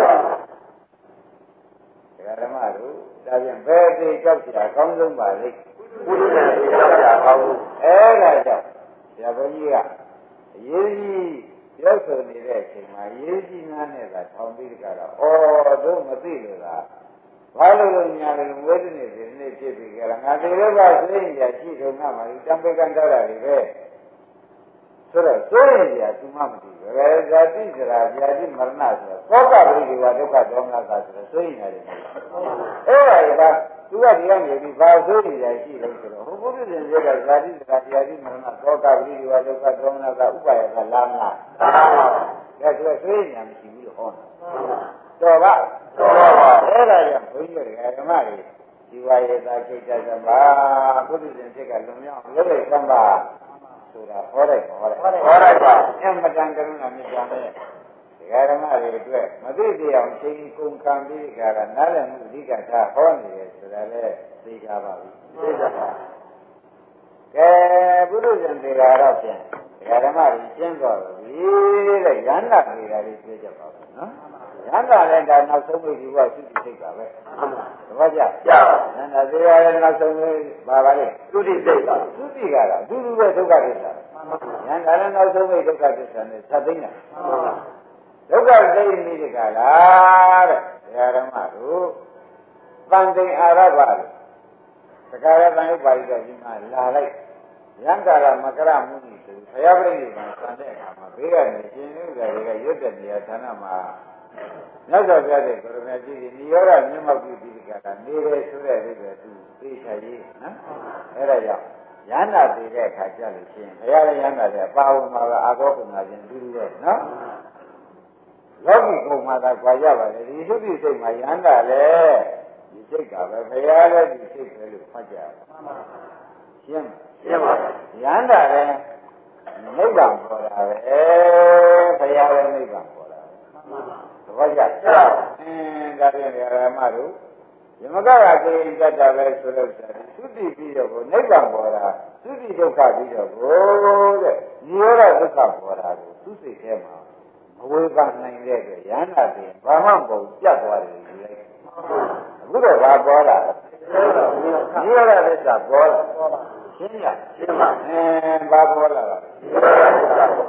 ဓမ္မတို့ဒါပြန်ဘယ်သိကြောက်ကြတာအကောင်းဆုံးပါလေဘုရားရှင်ကြောက်ကြတာကောင်းဘူးအဲ့ဒါကြောင့်ဆရာဘုန်းကြီးကအရေးကြီးပြောဆိုနေတဲ့အချိန်မှာရေးကြီးနားနဲ့သာထောင်ပြီးကြတော့ဩတို့မသိလို့လားဘာလို့လဲညာတယ်ဝိဒနေဒီနေ့ဖြစ်ပြီးကြလားငါဒီလိုပါသိရင်ကြာရှိတော့ငါမှဒီတံပေကံတော်တာတွေပဲဆိုတော့သိရင်ကြာသူမှမသိဘူးဘယ်ဇာတိစရာဗျာတိမရဏဆိုတော့သောကပရိဒီဝဒုက္ခဒေါမနတာဆိုတော့သိရင်ရတယ်အဲ့ဒါကသူကဒီကနေပြီးဘာသိရင်ကြာရှိလို့ဆိုတော့ဟိုဘုရားရှင်ရဲ့ဇာတိစရာဗျာတိမရဏသောကပရိဒီဝဒုက္ခဒေါမနတာဥပါယကလာမလားဒါဆိုတော့သိရင်ညာမရှိဘူးလို့ဟောတာတော်ပါတော်ပါအဲ့ဒါကြောင့်ဘုန်းကြီးတွေကဓမ္မတွေဒီဝါယေသာခိတ္တသဘာဘုရားရှင်ဖြစ်ကလွန်မြောက်လုပ်လိုက်သံပါဆိုတာဟောလိုက်ဟောလိုက်ဟောလိုက်ပါအမှန်တန်ကရုဏာမြတ်စွာဘုရားဓမ္မတွေအတွက်မသိသေးအောင်ချိန်ကုန်ခံပြီးကြတာနားလည်မှုအဓိကထားဟောနေတယ်ဆိုတာလည်းသိကြပါပြီသိကြပါကဲဘုရားရှင်တရားတော့ဖြင့်ဓမ္မတွေရှင်းသွားပြီတဲ့ရဟန္တာနေတာလေးသိကြပါဘူးနော်ရဟန္တာလည်းဒါနောက်ဆုံးပြီးဒီဘဝသုတိစိတ်ပါပဲသဘောကျကျပါရဟန္တာတရားလည်းနောက်ဆုံးပြီးပါပါလေသုတိစိတ်ပါသုတိကတော့အတူတူပဲဒုက္ခသစ္စာရဟန္တာလည်းနောက်ဆုံးပြီးဒုက္ခသစ္စာနဲ့ဆက်သိနေတာဒုက္ခသိနေဒီကလားတဲ့ဓမ္မတို့တန်တိန်အာရဘလို့သက္ကာရတန်ရုပ်ပါဠိတော်ကြီးမှာလာလိုက်ရံကာရမကရမုနိဆိုဘုရားပြိဋိဘံဆံတဲ့အခါမှာဘေးကနေရှင်ဥဒ္ဒရာတွေကရွတ်တဲ့နေရာဌာနမှာမြတ်စွာဘုရားရဲ့ကိုရမကြီးဒီနိရောဓမြတ်မောက်ပြုပြီးဒီကကနေတယ်ဆိုတဲ့အိဗယ်သူသိချင်ရေးနော်အဲ့ဒါကြောင့်ရဟန္တာသိတဲ့အခါကျလို့ရှိရင်ဘုရားရဲ့ရဟန္တာတွေအပါဝင်မှာကအာသောကုဏချင်းလူလူပဲနော်လောကီကုံမှာသာကြွားကြပါလေဒီသုတိစိတ်မှာရဟန္တာလည်းဒီစိတ်ကပဲဘုရားလည်းဒီစိတ်ပဲလို့မှတ်ကြပါရှင်းရှင်းပါရဟန္တာလည်းနိဗ္ဗာန်ပေါ်တာပဲဘုရားလည်းနိဗ္ဗာန်ပေါ်တာပဲသဘောကျလားအင်းဒါပြန်ဓမ္မတို့ယမကရာကိတ္တပဲဆိုလို့ဆိုတယ်သုတိပြီးတော့ကိုနိဗ္ဗာန်ပေါ်တာသုတိဒုက္ခပြီးတော့ကိုတဲ့နိရောဓဒုက္ခပေါ်တာကိုသူစိတ်ထဲမှာမဝေကနိုင်တဲ့အတွက်ရဟန္တာတွေဘာမှမပုံပြတ်သွားတယ်ဒီလိုက်အခုတော့ဘာပေါ်လာနိရောဓသစ္စာပေါ်လာရှင်းရရှင်းပါအဲဘာပေါ်လာလဲဒ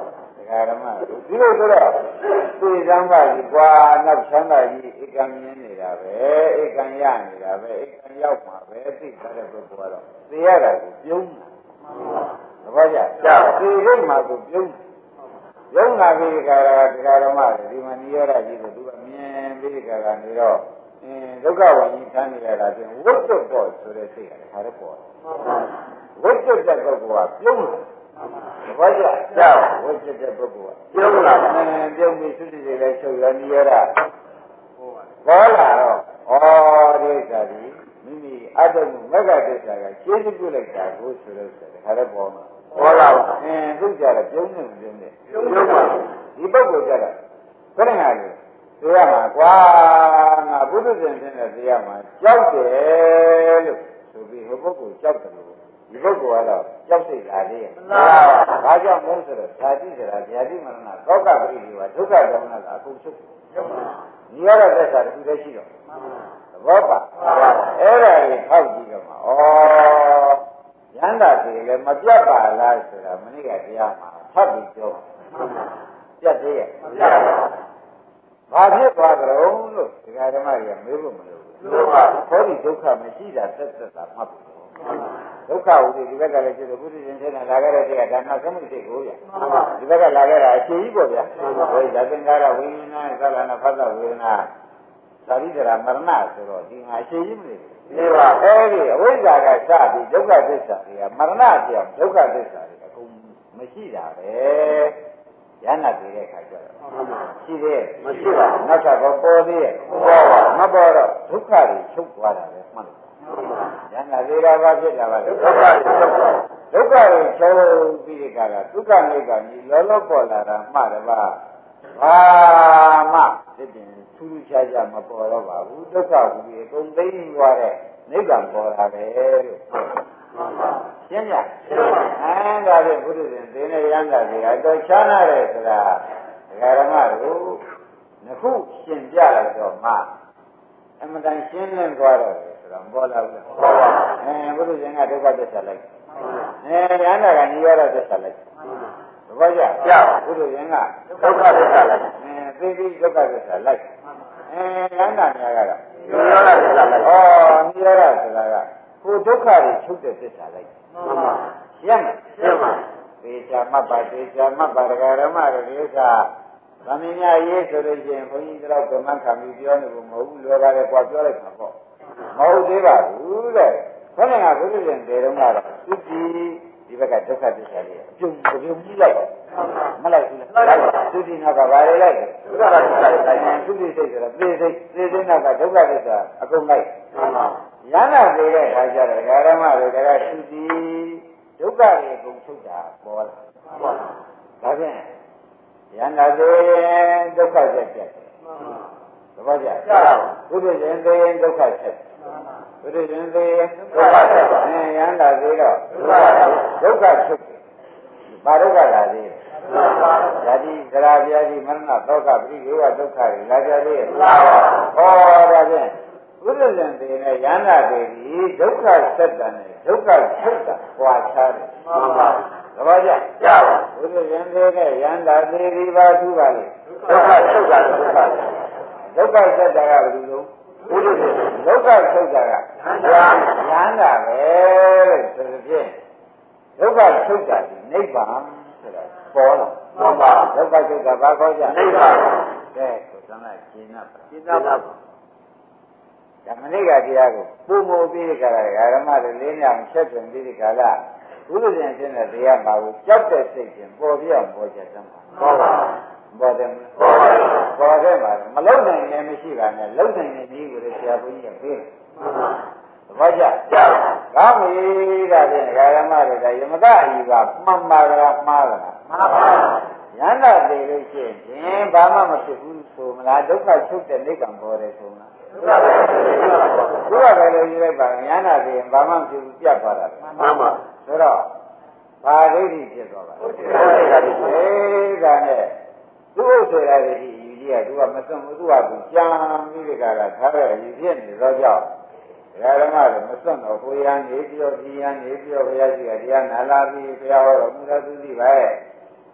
တရားဓမ္မဒီလိုဆိုတော့သိစမ်းပါကြီးကွာနောက်ချမ်းသာကြီးဧကံမြင်နေတာပဲဧကံရနေတာပဲဧကံရောက်မှာပဲသိကြတဲ့ပုဂ္ဂိုလ်ကတော့သိရတာကိုပြုံးတာသဘောကျသိရိတ်မှာကိုပြုံးရုံနာပြီးဒီကရာတရားဓမ္မတွေဒီမှာနိရောဓကြီးကိုသူကမြင်ပြီးဒီကရာနေတော့အင်းဒုက္ခဝိညာဉ်ဆန်းနေရတာပြင်ဝိတ္တုပေါ့ဆိုတဲ့စိတ်ကလည်းခါတော့ပေါ်ဝိတ္တုတဲ့ပုဂ္ဂိုလ်ကပြုံးတယ်ဘာကြကြောက်ဝိတ္တုတဲ့ပုဂ္ဂိုလ်ကပြုံးလာအင်းပြုံးပြီးသုတိတွေလည်းချုပ်ရနိရောဓပေါ်လာတော့ဩဒီဥစ္စာဒီမိမိအတ္တမှုမဂ္ဂသစ္စာကရှင်းပြလိုက်တာကိုဆိုလို့ဆိုတယ်ခါတော့ပေါ်မှာပေါ်လာပါအင်းသူကြတော့ပြုံးနေပြုံးနေပြုံးပါဒီပုဂ္ဂိုလ်ကြတော့ဘယ်နဲ့လဲသိရမှာကွာငါဘုဒ္ဓရှင်ဖြစ်နေသိရမှာကြောက်တယ်လို့ဆိုပြီးဟိုပုဂ္ဂိုလ်ကြောက်တယ်လို့ဒီပုဂ္ဂိုလ်ကတော့ကြောက်စိတ်လာသေးရဲ့မှန်ပါဘူးဘာကြောင့်မို့ဆိုတော့ဓာတိဆိုတာဓာတိမရဏသောကပရိဒီဝဒုက္ခဒေါမနကအကုန်ချုပ်တယ်ဒီရတဲ့သက်သာတစ်ခုတည်းရှိတော့သဘောပါအဲ့ဒါကိုထောက်ကြည့်တော့မှာဩရန္တာတွေလည်းမပြတ်ပါလားဆိုတာမနေ့ကတရားမှာထပ်ပြီးပြောပြတ်သေးရဲ့ဘာဖြစ်သွားကြုံလို့ဒကာဓမ္မတွေကမေးဖို့မလိုဘူးလို့ပါခေါ်ဒီဒုက္ခမရှိတာသက်သက်သာမှတ်ဖို့ဒုက္ခဝိသေဒီဘက်ကလည်းကျတော့ဘုရားရှင်ဆင်းလာခဲ့တဲ့တရားဒါနသမှုစိတ်ကိုဗျာဒီဘက်ကလာခဲ့တာအခြေကြီးပေါ့ဗျာဟိုဇာသင်္ကာရဝိညာဉ်နဲ့သလနာဖတ်ဝေဒနာသာရိတရာမရဏဆိုတော့ဒီမှာအခြေကြီးမလို့ဒီပါအဲ့ဒီအဝိဇ္ဇာကစပြီးဒုက္ခသစ္စာတွေကမရဏပြောင်းဒုက္ခသစ္စာတွေအကုန်မရှိတာပဲရဟနာတည်တဲ့ခါကျတော့ရှိသေးမရှိပါဘူးနောက်တော့ပေါ်သေးရဲ့ပေါ်ပါမပေါ်တော့ဒုက္ခတွေချုပ်သွားတာပဲမှတ်လို့ရဟနာသေးတာဘာဖြစ်တာပါလဲဒုက္ခတွေချုပ်သွားဒုက္ခတွေချုပ်ပြီးဒီကရာဒုက္ခနိဗ္ဗာန်ကြီးလောလောပေါ်လာတာမှတပါဘာမှဒီပြင်ထူးထူးခြားခြားမပေါ်တော့ပါဘူးဒုက္ခကိုဒီအကုန်သိမ်းသွားတဲ့နိဗ္ဗာန်ပေါ်လာတယ်လို့ရှင်းပြအဲဒါဖြင့်ဘုရားရှင်သင်တဲ့ရဟန္တာတွေကတော့ချမ်းသာတယ်ဆိုတာဒကာရမတို့နှစ်ခုရှင်းပြလိုက်တော့မှအမှန်တန်ရှင်းလင်းသွားတော့တယ်ဆိုတာမပေါ်လာဘူးပေါ်ပါအဲဘုရားရှင်ကဒုက္ခသစ္စာလိုက်အဲရဟန္တာကနိရောဓသစ္စာလိုက်ဘယ်ကြပြဘုရားရှင်ကဒုက္ခသစ္စာလိုက်အဲသိသိဒုက္ခသစ္စာလိုက်အဲရဟန္တာများကတော့နိရောဓသစ္စာလိုက်ဩနိရောဓဆိုတာကကိုဒုက္ခတွေချုပ်တဲ့သစ္စာလိုက်မှန်ပါရှင်းရှင်းပါသေချာမှတ်ပါသေချာမှတ်ပါဒကာရမတို့ဒီဥစ္စာသမီးများရေးဆိုလို့ရှိရင်ဘုန်းကြီးတို့ကမှန်ခံပြီးပြောနေဖို့မဟုတ်ဘူးလောကလည်းကြွားပြောလိုက်တာပေါ့မဟုတ်သေးပါဘူးတဲ့ခဏကဘုရားရှင်တေတုံးကတော့သူကြည့်ဒီဘက်ကဒုက္ခသစ္စာလေးအပြုံပြုံကြီးလိုက်မလိုက်ဘူးလားသူကြည့်နောက်ကဘာတွေလိုက်ဒုက္ခသစ္စာလိုက်သူကြည့်စိတ်ဆိုတော့သေစိတ်သေစိတ်နောက်ကဒုက္ခသစ္စာအကုန်လိုက်ရဟနာသေးတဲ့အခါကျတော့ဓမ္မတွေကသူကြည့်ဒုက္ခတွေအကုန်ချုပ်တာပေါ်လာဒါဖြင့်ရဟနာသေးဒုက္ခဆက်ပြတ်တယ်သဘောကျဘုရားရှင်သေးဒုက္ခဆက်ဘုရားရှင်သေးဒုက္ခဆက်အဲရဟနာသေးတော့ဒုက္ခချုပ်ဘာဒုက္ခလာသေးဓာတိသရာပြာတိမရဏသောကပရိဒေဝဒုက္ခတွေလာကြသေးရဲ့ဟောဒါဖြင့်ဘုရားရှင်သေးနဲ့ရဟနာသေးဒီဒုက္ခဆက်တာနဲ့ဒုက္ခချုပ်တာပွာချတယ်မှန်ပါသဘောကျကြပါဘုရားရှင်သေးနဲ့ရဟန္တာသေးဒီပါသူပါလေဒုက္ခချုပ်တာဒုက္ခဒုက္ခဆက်တာကဘယ်လိုလဲဘုရားရှင်ဒုက္ခချုပ်တာကရဟန္တာပဲလို့ဆိုဖြင့်ဒုက္ခချုပ်တာဒီနိဗ္ဗာန်ဆိုတာပေါ်လာမှန်ပါဒုက္ခချုပ်တာဘာခေါ်ကြနိဗ္ဗာန်ကဲဆိုသနာရှင်းနာရှင်းနာပါဓမ္မနိကတရားကိုပုံမူပြီးကြတာဓမ္မတွေလေးညောင်ချက်ထွင်ပြီးကြတာဘုရားရှင်ရှင်းတဲ့တရားမှာကိုကြောက်တဲ့စိတ်ဖြင့်ပေါ်ပြအောင်ပေါ်ချက်သမ်းပါပေါ်ပါပေါ်တယ်ပေါ်ပါပေါ်တယ်မှာမလုံနိုင်လည်းမရှိပါနဲ့လုံနိုင်တဲ့ဒီကိုလည်းဆရာဘုန်းကြီးကပေးတယ်သဘောကျကောင်းပြီဒါဖြင့်ဓမ္မတွေကယမကအယူကမှန်ပါကလားမှားကလားမှားပါရဟန္တာသေးလို့ရှိရင်ဘာမှမဖြစ်ဘူးဆိုမလားဒုက္ခချုပ်တဲ့နိဗ္ဗာန်ပေါ်တယ်ဆိုမလားဘုရားပဲလို့ယူလိုက်ပါရဟန္တာသေးရင်ဘာမှမဖြစ်ဘူးပြတ်သွားတာမှန်ပါဆိုတော့ဘာဒိဋ္ဌိဖြစ်သွားပါလဲဒိဋ္ဌိကဒီဒါနဲ့သူ့ဥစ္စာတွေဒီယူကြီးကသူကမစွန့်ဘူးသူကသူကြံပြီးဒီကလာထားတဲ့ယူဖြစ်နေတော့ကြောက်ဓမ္မတွေမစွန့်တော့ကိုရန်နေပြောဒီရန်နေပြောဘုရားရှိခိုးတရားနာလာပြီးဘုရားဟောတော်မူတော်သူစီပါရဲ့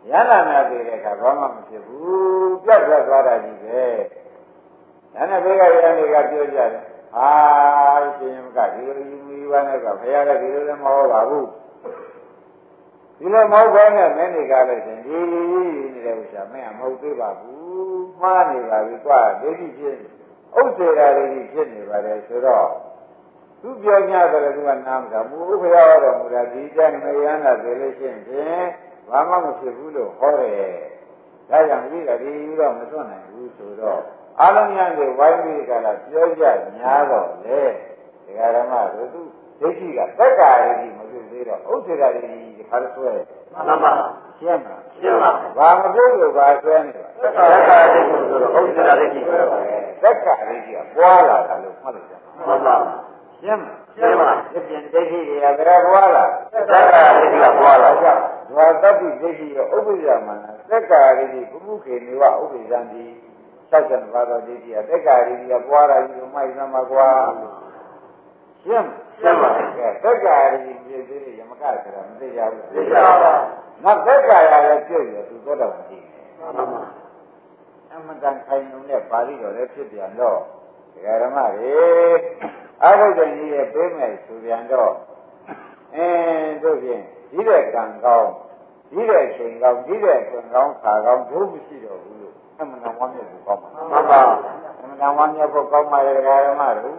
ရဟန္တာများသိတဲ့အခါဘာမှမဖြစ်ဘူးပြတ်ထွက်သွားတာကြီးပဲဒါနဲ့ဘေးကရန်တွေကပြောကြတယ်ဟာရှင်မကဒီလိုယူမိပါနဲ့ကဘုရားကဒီလိုလည်းမဟုတ်ပါဘူးဒီလိုမဟုတ်ဘဲနဲ့မင်းတွေကလည်းရှင်ဒီနေတဲ့ဥစ္စာမင်းကမဟုတ်သေးပါဘူးမှားနေပါပြီကွာဒိဋ္ဌိဖြစ်ဥစ္စေရာတွေဖြစ်နေပါတယ်ဆိုတော့သူပြောကြတယ်သူကနားမကမူဘုရားဟောတော်မူတာဒီကျမ်းမယန္တာဆိုလို့ရှိရင်ဘာမှမဖြစ်ဘူးလို့ဟောတယ်ဒါကြောင့်ဒီကဒီယူတော့မစွန့်နိုင်ဘူးဆိုတော့အလုံးများတွေဝိုင်းပြီးကြတာပြောကြညာတော့လေဒကာဓမ္မတို့သူဒိဋ္ဌိကသက္ကာရတိမပြုသေးတော့ဥစ္စေရာတွေဒီခါဆွဲမှန်ပါရှင်းပါရှင်းပါဘာမပြုလို့ဘာဆွဲနေပါသက္ကာရတိဆိုတော့ဥစ္စေရာတွေကြီးသက္ကာရတိကပွားလာတာလို့မှတ်လို့ရတယ်မှန်ပါရှင်းပါရှင်းပါဒီပြင်ဒိဋ္ဌိတွေကဘယ်ပွားလာသက္ကာရတိကပွားလာကြဒွါတတိဒိဋ္ဌိရဲ့ဥပ္ပဇ္ဇာမနသက္ကာရတိဘုမှုခေနေဝဥပ္ပဇ္ဇံတိသက္ကံဘာတော်ဒိဋ္ဌိကသက္ကာရတိကပွားလာပြီးမိုက်သမှာကွာရှင်းရှင်းပါကဲသက္ကာရတိပြည့်စုံတဲ့ယမကဆိုတာမသိကြဘူးသိကြပါဘူးငါသက္ကာရလည်းပြည့်ရသူသောတော်မသိဘူးမှန်ပါအမှန်တန်ခိုင်လုံတဲ့ပါဠိတော်လည်းဖြစ်ပြန်တော့ဒကာဓမ္မတွေအာဟုဒ္ဒကြီးရဲ့ပြေးမယ်ဆိုပြန်တော့အင်းတို့ဖြင့်ဒီတဲ့ကံကောင်းဒီတဲ့ချိန်ကောင်းဒီတဲ့ကွန်ကောင်းခါကောင်းတို့မရှိတော့ဘူးလို့အမှန်တန်ဝမ်းမြောက်ဖို့ကောင်းပါမှန်ပါအမှန်တန်ဝမ်းမြောက်ဖို့ကောင်းပါရဲ့ဒကာဓမ္မတို့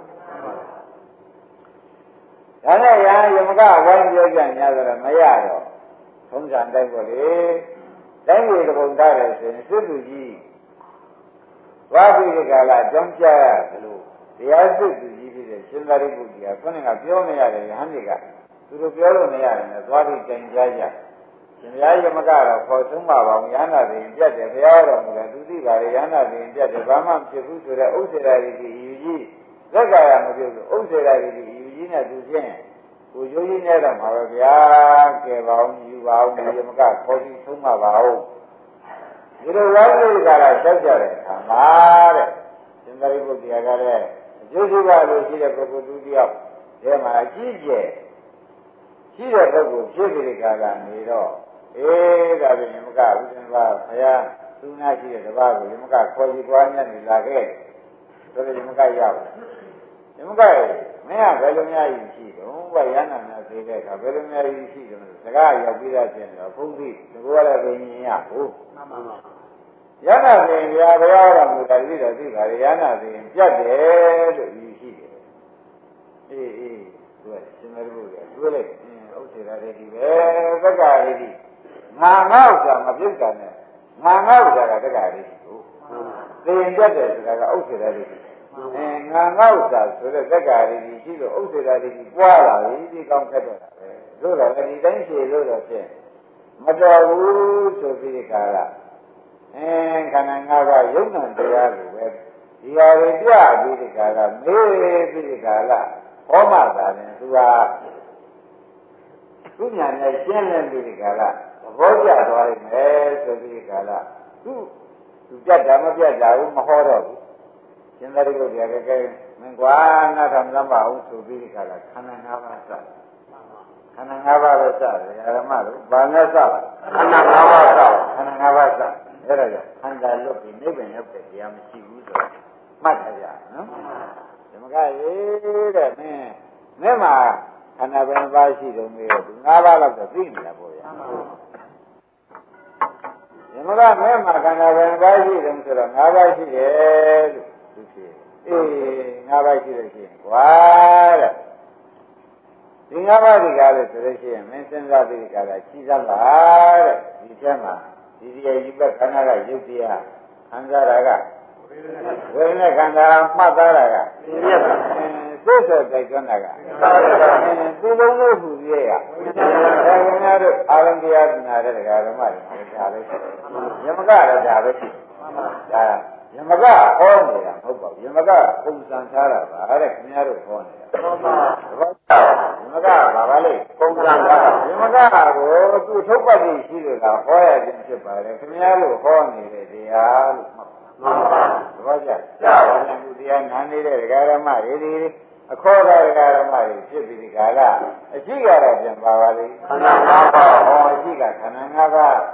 ဒါနဲ့ရယမကဝိုင်းပြောကြညာဆိုတော့မရတော့ထုံးစံတိုက်ဖို့လေတိုင်းပြည်တစ်ပုံသားတယ်ဆိုရင်စစ်သူကြီးသွားပြီးဒီကလာအကြောင်းကြားရတယ်လို့တရားစစ်သူကြီးဖြစ်တဲ့ရှင်သာရိပုတ္တရာခုနကပြောနေရတယ်ယဟန်တွေကသူတို့ပြောလို့မရတယ်နဲ့သွားပြီးကြင်ကြားကြရှင်ဘုရားယမကတော့ခေါ်ဆုံးပါပါဘူးယဟန်နာစဉ်ပြတ်တယ်ဘုရားတော်မူတယ်သူသိပါလေယဟန်နာစဉ်ပြတ်တယ်ဘာမှမဖြစ်ဘူးဆိုတော့ဥစ္စေရာတိယူကြီးသက္ကာရမပြုလို့ဥစ္စေရာတိယူကြီးနဲ့သူချင်းကိုရိုးကြီးနဲ့တော့မှာပဲဗျာကဲပါအောင်ယူပါအောင်ယမကခေါ်ပြီးဆုံးပါပါဦးဒီလိုဝိုင်းလို့ကြတာဆက်ကြတဲ့အခါမှာတဲ့ရှင်သာရိပုတ္တရာကလည်းအကျိုးရှိပါလို့ရှိတဲ့ပုဂ္ဂိုလ်သူတယောက်ဒီမှာအကြီးကျယ်ရှိတဲ့ပုဂ္ဂိုလ်ဖြစ်ပြီးကြတာနေတော့အေးဒါပြင်ယမကဥစ္စံပါဘုရားသူနာရှိတဲ့တပါးကိုယမကခေါ်ပြီးသွားညနေလာခဲ့ဆိုတော့ယမကရောက်ယမကမင်းကဘယ်လိုများယူရှိတော့ဘရဟန္တာများသိတဲ့အခါဘယ်လိုများယူရှိတယ်စကားရောက်ပြီးသားပြင်တော့ဘုန်းကြီးတကောလည်းပင်မြင်ရဘူးမှန်ပါပါယန္တာပြင်ဘုရားဘုရားတော်မူတာပြီးတော့သိပါလေယန္တာပြင်ပြတ်တယ်လို့ယူရှိတယ်အေးအေးသူကရှင်မလို့လေတွေ့လိုက်အင်းဥစ္စေရာတိပဲသက္ကာရတိငါငါဥစ္စာမပြုတ်တာနဲ့ငါငါဥစ္စာကသက္ကာရတိကိုသင်ပြတ်တယ်ဆိုတာကဥစ္စေရာတိအဲငါငါဥစ္စာဆိုတဲ့သက္ကာရတိရှိလို့ဥစ္စေရာတိပွားလာပြီဒီကောင်းခက်တော့တာပဲလို့တော့ဒီတိုင်းရှည်လို့တော့ဖြင့်မတော်ဘူးဆိုပြီးဒီကာလအဲခန္ဓာ၅ပါးယုံနာတရားကိုပဲဒီဟာတွေပြပြီးဒီကာလမေးပြီးဒီကာလဟောမှသာတယ်သူဟာသူညာနဲ့ရှင်းလင်းပြီးဒီကာလသဘောကျသွားလိမ့်မယ်ဆိုပြီးဒီကာလသူသူပြတ်တာမပြတ်တာဘူးမဟောတော့ဘူးရှင်သာရိပုတ္တရာကကဲမင်းကွာငါထမ်းသမ်းပါအောင်ဆိုပြီးဒီကာလခန္ဓာ၅ပါးစခန္ဓာ၅ပါးပဲစတယ်ဓမ္မတို့ဘာနဲ့စပါခန္ဓာ၅ပါးစခန္ဓာ၅ပါးစအဲ့ဒါကြောင့်ခန္ဓာလွတ်ပြီးနိဗ္ဗာန်ရောက်တဲ့တရားမရှိဘူးဆိုမှတ်ထားကြနော်ဓမ္မကရေးတဲ့မင်းမင်းမှာခန္ဓာဘယ်ပါးရှိတုံးလေးတော့၅ပါးလောက်တော့သိနေတာပေါ့ဗျာဓမ္မကမင်းမှာခန္ဓာဘယ်ပါးရှိတုံးဆိုတော့၅ပါးရှိတယ်လို့သူဖြစ်အေး၅ပါးရှိလို့ရှိရင်ကွာတဲ့ဒီ၅ပါးဒီကားလို့ဆိုလို့ရှိရင်မင်းစဉ်းစားပြီးကြတာရှိသလားတဲ့ဒီကျမ်းမှာဒီဒီရဲ့ဒီဘက်ခန္ဓာကရုပ်တရားခံစားတာကဝိညာဉ်ခန္ဓာမှတ်သားတာကသိရပါသိစေတိုက်တွန်းတာကသူလုံးလို့ဟူရဲ့ရဒါကများတို့အာရုံတရားနာတဲ့ဓမ္မတွေဒါပဲရှိတယ်ယမကလည်းဒါပဲရှိတယ်ဒါယမကဟောနေတာမဟုတ်ပါဘူးယမကပုံစံထားတာပါတဲ့ခင်ဗျားတို့ဟောနေတာမှန်ပါယမကဘာပါလဲပုံစံထားတာယမကကိုသူ့ထုတ်ပတ်ပြီးရှိတယ်ကဟောရခြင်းဖြစ်ပါတယ်ခင်ဗျားတို့ဟောနေတဲ့တရားလို့မှတ်ပါမှန်ပါသဘောကျကြားပါဘူးသူတရားနာနေတဲ့ဒကာရမတွေဒီအခေါ်ကဒကာရမတွေဖြစ်ပြီးဒီကာလအရှိကတော့ပြန်ပါပါလိမ့်ခန္ဓာ၅ပါးဟောအရှိကခန္ဓာ၅ပါးအ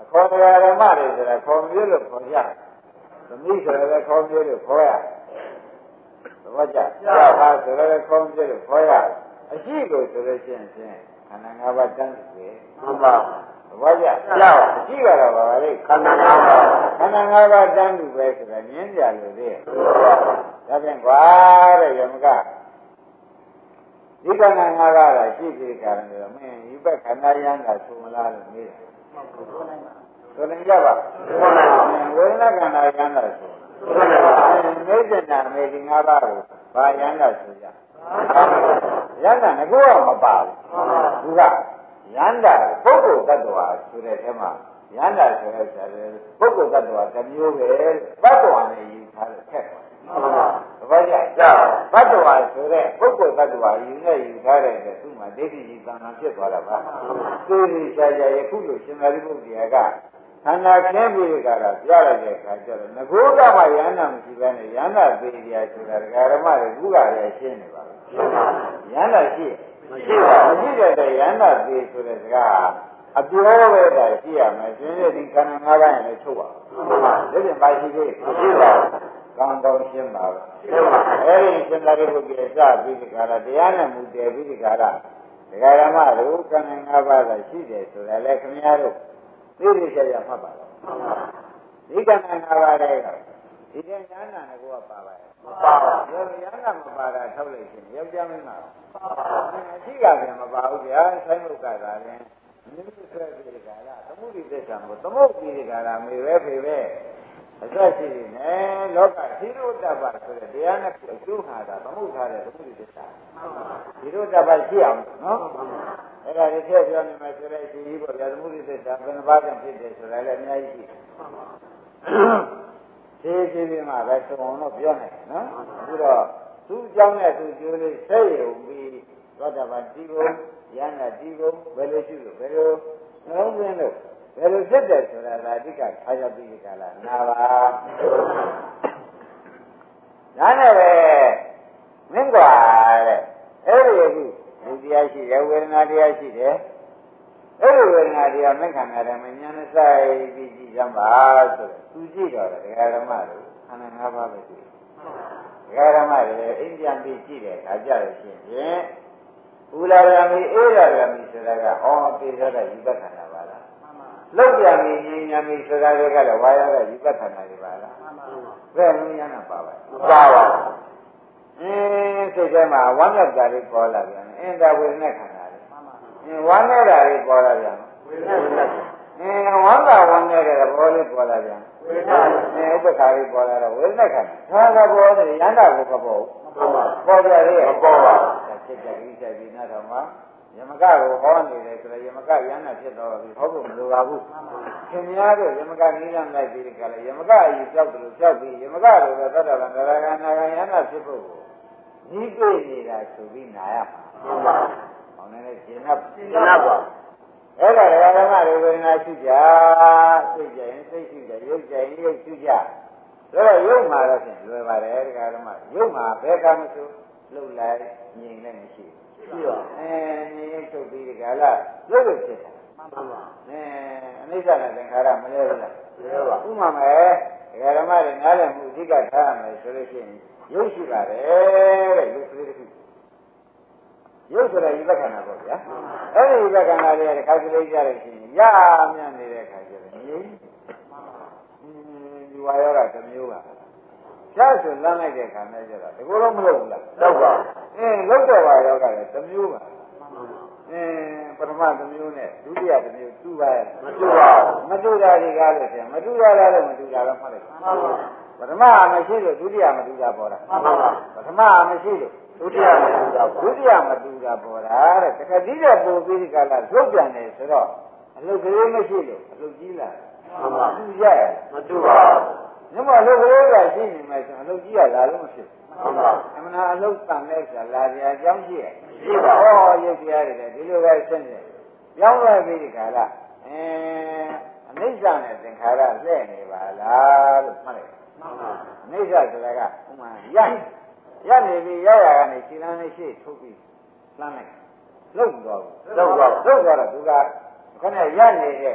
ခေါ်တရားဓမ္မတွေဆိုတာခေါ်မျိုးလို့ခေါ်ကြသမီးဆိုလည်းခေါ်မျိုးလို့ခေါ်ရသဘောကျကြောက်ပါဆိုလည်းခေါ်မျိုးလို့ခေါ်ရအရှိကိုဆိုလို့ရှိရင်ခန္ဓာ၅ပါးတန်းတယ်မှန်ပါဘာကြကြောက်အရှိကတော့ဘာလဲခန္ဓာ၅ပါးခန္ဓာ၅ပါးတန်းလို့ပဲဆိုတာငင်းကြလို့လေဒါဖြင့်ကွာတဲ့ယမကဒီခန္ဓာ၅ပါးကရှိသေးကြတယ်ဆိုတော့မင်းဒီဘက်ခန္ဓာယန္တာဆိုမလားလို့မေးတယ်ဆိုနေကြပါဝေဒနာခန္ဓာယန္တာဆိုမေတ္တာမေဒီ၅ပါးကိုဘာယန္တာဆိုကြယန္တာငကောမပါဘူးသူကယန္တာပုဂ္ဂိုလ်တ attva ဆိုတဲ့အဲမှာယန္တာဆိုတဲ့ဆရာပုဂ္ဂိုလ်တ attva တစ်မျိုးပဲတ attva နဲ့ယူထားတဲ့ထက်ပါဘာကြကြောက်တ attva ဆိုတဲ့ပုဂ္ဂိုလ်တ attva ယူနဲ့ယူထားတဲ့အတွက်သူ့မှာဒိဋ္ဌိကြီးသံဃာဖြစ်သွားတာပါသိသိချာချာယခုလိုရှင်သာရိပုတ္တရာကခန္ဓာခင်းပြီးကြတာပြလိုက်တဲ့အခါကျတော့ငကိုးကမှယန္တာမရှိဘဲနဲ့ယန္တာသေးတရားဆိုတာဒကာဓမ္မတွေခုကလည်းရှင်းနေပါဘူးယန္တာရှိမရှိပါဘူးမရှိတဲ့ယန္တာသေးဆိုတဲ့စကားအပြောပဲတာရှိရမယ်ရှင်ရဲ့ဒီခန္ဓာ၅ပါးနဲ့လည်းချုပ်ပါဘူးဒါပြန်ပါရှိသေးမရှိပါဘူးကောင်းကောင်းရှင်းပါဘူးအဲဒီရှင်သာရိပုတ္တရာစပြီးဒီကရာတရားနဲ့မူတည်ပြီးဒီကရာဒကာဓမ္မတို့ခန္ဓာ၅ပါးကရှိတယ်ဆိုတာလေခင်ဗျားတို့သိသိချာချာမှတ်ပါတော့ဒီကံနာပါတဲ့ဒီတဲ့ဉာဏ်နာကိုကပါပါရဲ့မပါဘူးဉာဏ်နာမပါတာထုတ်လိုက်ရှင်ယောက်ျားမင်းကတော့အရှိကပြန်မပါဘူးဗျာဆိုင်မှုကသာလည်းမြင့်ဆွဲပြီးဒီကရာသမုဒိသစ္စာကိုသမုတ်ပြီးဒီကရာမေပဲဖေပဲအသက်ရှိနေလောကသီရုတ္တပဆိုတဲ့တရားနဲ့အကျိုးခါတာသမုတ်ထားတဲ့သမုဒိသစ္စာသီရုတ္တပရှိအောင်နော်အဲ့ဒါတွေထည့်ပြောနေမယ်ဆိုတဲ့အချိန်ကြီးပေါ့ဗျာသမုဒိသစ္စာဘယ်နှပါးကြောင့်ဖြစ်တယ်ဆိုတာလည်းအများကြီးရှိတယ်ခြေခြေပြီးမှပဲသုံးအောင်တော့ပြောနိုင်တယ်နော်အခုတော့သူ့အကြောင်းနဲ့သူကျိုးလေးဆက်ရုံပြီးသောတာပန်တိကုံယန္တာတိကုံဘယ်လိုရှိလို့ဘယ်လိုနှလုံးသွင်းလို့ဘယ်လိုဖြစ်တယ်ဆိုတာဒါအဓိကခါရပြီးဒီကလာနာပါဒါနဲ့ပဲမင်းကွာတဲ့အဲ့ဒီအခုဒီတရားရှိတယ်ဝေဒနာတရားရှိတယ်အဲ့ဒီဝေဒနာတရားမခံရတယ်မဉာဏ်နဲ့စိုက်ပြီးကြည့်ကြပါဆိုတော့သူကြည့်တော့တယ်ဒကာဓမ္မတို့ခန္ဓာ၅ပါးပဲကြည့်ဒကာဓမ္မတွေအိမ်ပြန်ပြီးကြည့်တယ်ဒါကြလို့ရှိရင်ဥလာရမီအေးရရမီဆိုတာကအော်ပြေရတဲ့ယူပက္ခဏာပါလားလောက်ပြန်ပြီးဉာဏ်ဉာဏ်ပြီးဆိုတာတွေကလည်းဝါရတဲ့ယူပက္ခဏာတွေပါလားဘယ်လိုဉာဏ်နဲ့ပါပါမပါပါဘူးအင်းစိတ်ထဲမှာဝမ်းမြောက်တာလေးပေါ်လာပြန်အင်းဒါဝေဒနာခန္ဓာလေးအင်းဝမ်းမြောက်တာလေးပေါ်လာပြန်ဝေဒနာအင်းဝမ်းသာဝမ်းမြောက်တဲ့ဘောလေးပေါ်လာပြန်ဝေဒနာအင်းဥပ္ပခါလေးပေါ်လာတော့ဝေဒနာခန္ဓာသာကပေါ်တယ်ယန္တာကိုကပေါ်ပေါ်ကြတယ်ပေါ်ပါဖြစ်တဲ့ဣစ္ဆေဒီနာတော်မှာယမကကိုဟောနေတယ်ဆိုတော့ယမကယန္တာဖြစ်တော့ပြီဟောဖို့မလိုပါဘူးခင်များတို့ယမကနိလမ်းလိုက်ပြီးကြလေယမကအယူကြောက်တယ်လို့ကြောက်ပြီးယမကလိုတော့သတ္တဗံဒရာဂနာဂယန္တာဖြစ်ဖို့ဒီတွေ့နေတာဆိုပြီးနာရမှာမှန်ပါ။ဟောနေရှင်းတော့ရှင်းတော့ပါ။အဲ့ဒါဓမ္မတွေဝေဒနာရှိကြ။သိကြရင်သိရှိကြရုပ်ကြရင်ရုပ်ရှိကြ။ဒါတော့ရုပ်မှာတော့ဖြင့်လွယ်ပါတယ်ဓမ္မရုပ်မှာဘယ်ကမှမဆိုလှုပ်လိုက်ငြိမ်လည်းမရှိဘူး။ရှိပါအဲငြိမ်ရုပ်ထုတ်ပြီးဒီကလာလှုပ်လို့ဖြစ်တာ။မှန်ပါပါ။အဲအနိစ္စနဲ့သင်္ခါရမလဲဘူးလား။လဲပါ။ဥမာမဲ့ဓမ္မတွေနားလည်မှုအဓိကထားရမယ်ဆိုလို့ရှိရင်ရုပ်ရှိပါတယ်တဲ့ရုပ်ကလေးတစ်ခုရုပ်ဆိုတာဒီလက္ခဏာပေါ့ဗျာအဲ့ဒီလက္ခဏာတွေကခါကလေးကြရလို့ရှိရင်ရမြတ်နေတဲ့ခါကျတော့ဒီဒီဝါရောကတစ်မျိုးပါဖြတ်ဆိုလမ်းလိုက်တဲ့ခါနဲ့ကျတော့ဒီကိုတော့မလုပ်ဘူးလားလုပ်ပါအင်းလုပ်တဲ့ဝါရောကလည်းတစ်မျိုးပါအင်းပထမတစ်မျိုးနဲ့ဒုတိယတစ်မျိုးတူပါရဲ့မတူပါဘူးမတူတာဒီကားလို့ဆိုရင်မတူတာလည်းမတူတာလည်းမှတ်လိုက်ပါပထမမရှိလို့ဒုတိယမတူတာပေါ်တာမှန်ပါပါပထမမရှိလို့ဒုတိယမတူတာဒုတိယမတူတာပေါ်တာတဲ့တခါတည်းကပို့ပြီးဒီကလာရုပ်ပြန်တယ်ဆိုတော့အလုပ်ကလေးမရှိလို့အလုပ်ကြီးလာမှန်ပါတူရရမတူပါဘူးညမအလုပ်ကလေးကရှိနေမှဆိုအလုပ်ကြီးရလာလို့မဖြစ်မှန်ပါအမှန်အလုပ်တန်တဲ့ဆရာလာကြအကြောင်းရှိရဲ့ရှိပါဟောရုပ်တရားတွေဒီလိုပဲရှင်းနေပြောင်းသွားပြီးဒီကလာအဲအနိစ္စနဲ့သင်္ခါရလှည့်နေပါလားလို့မှတ်လိုက်အနိစ္စဆိုတာကဥမာရရနေပြီးရရကနေခြေလမ်းလေးရှေ့ထုတ်ပြီးလှမ်းလိုက်လှုပ်သွားဘူးလှုပ်သွားလှုပ်သွားတော့သူကခဏရနေတဲ့ဟ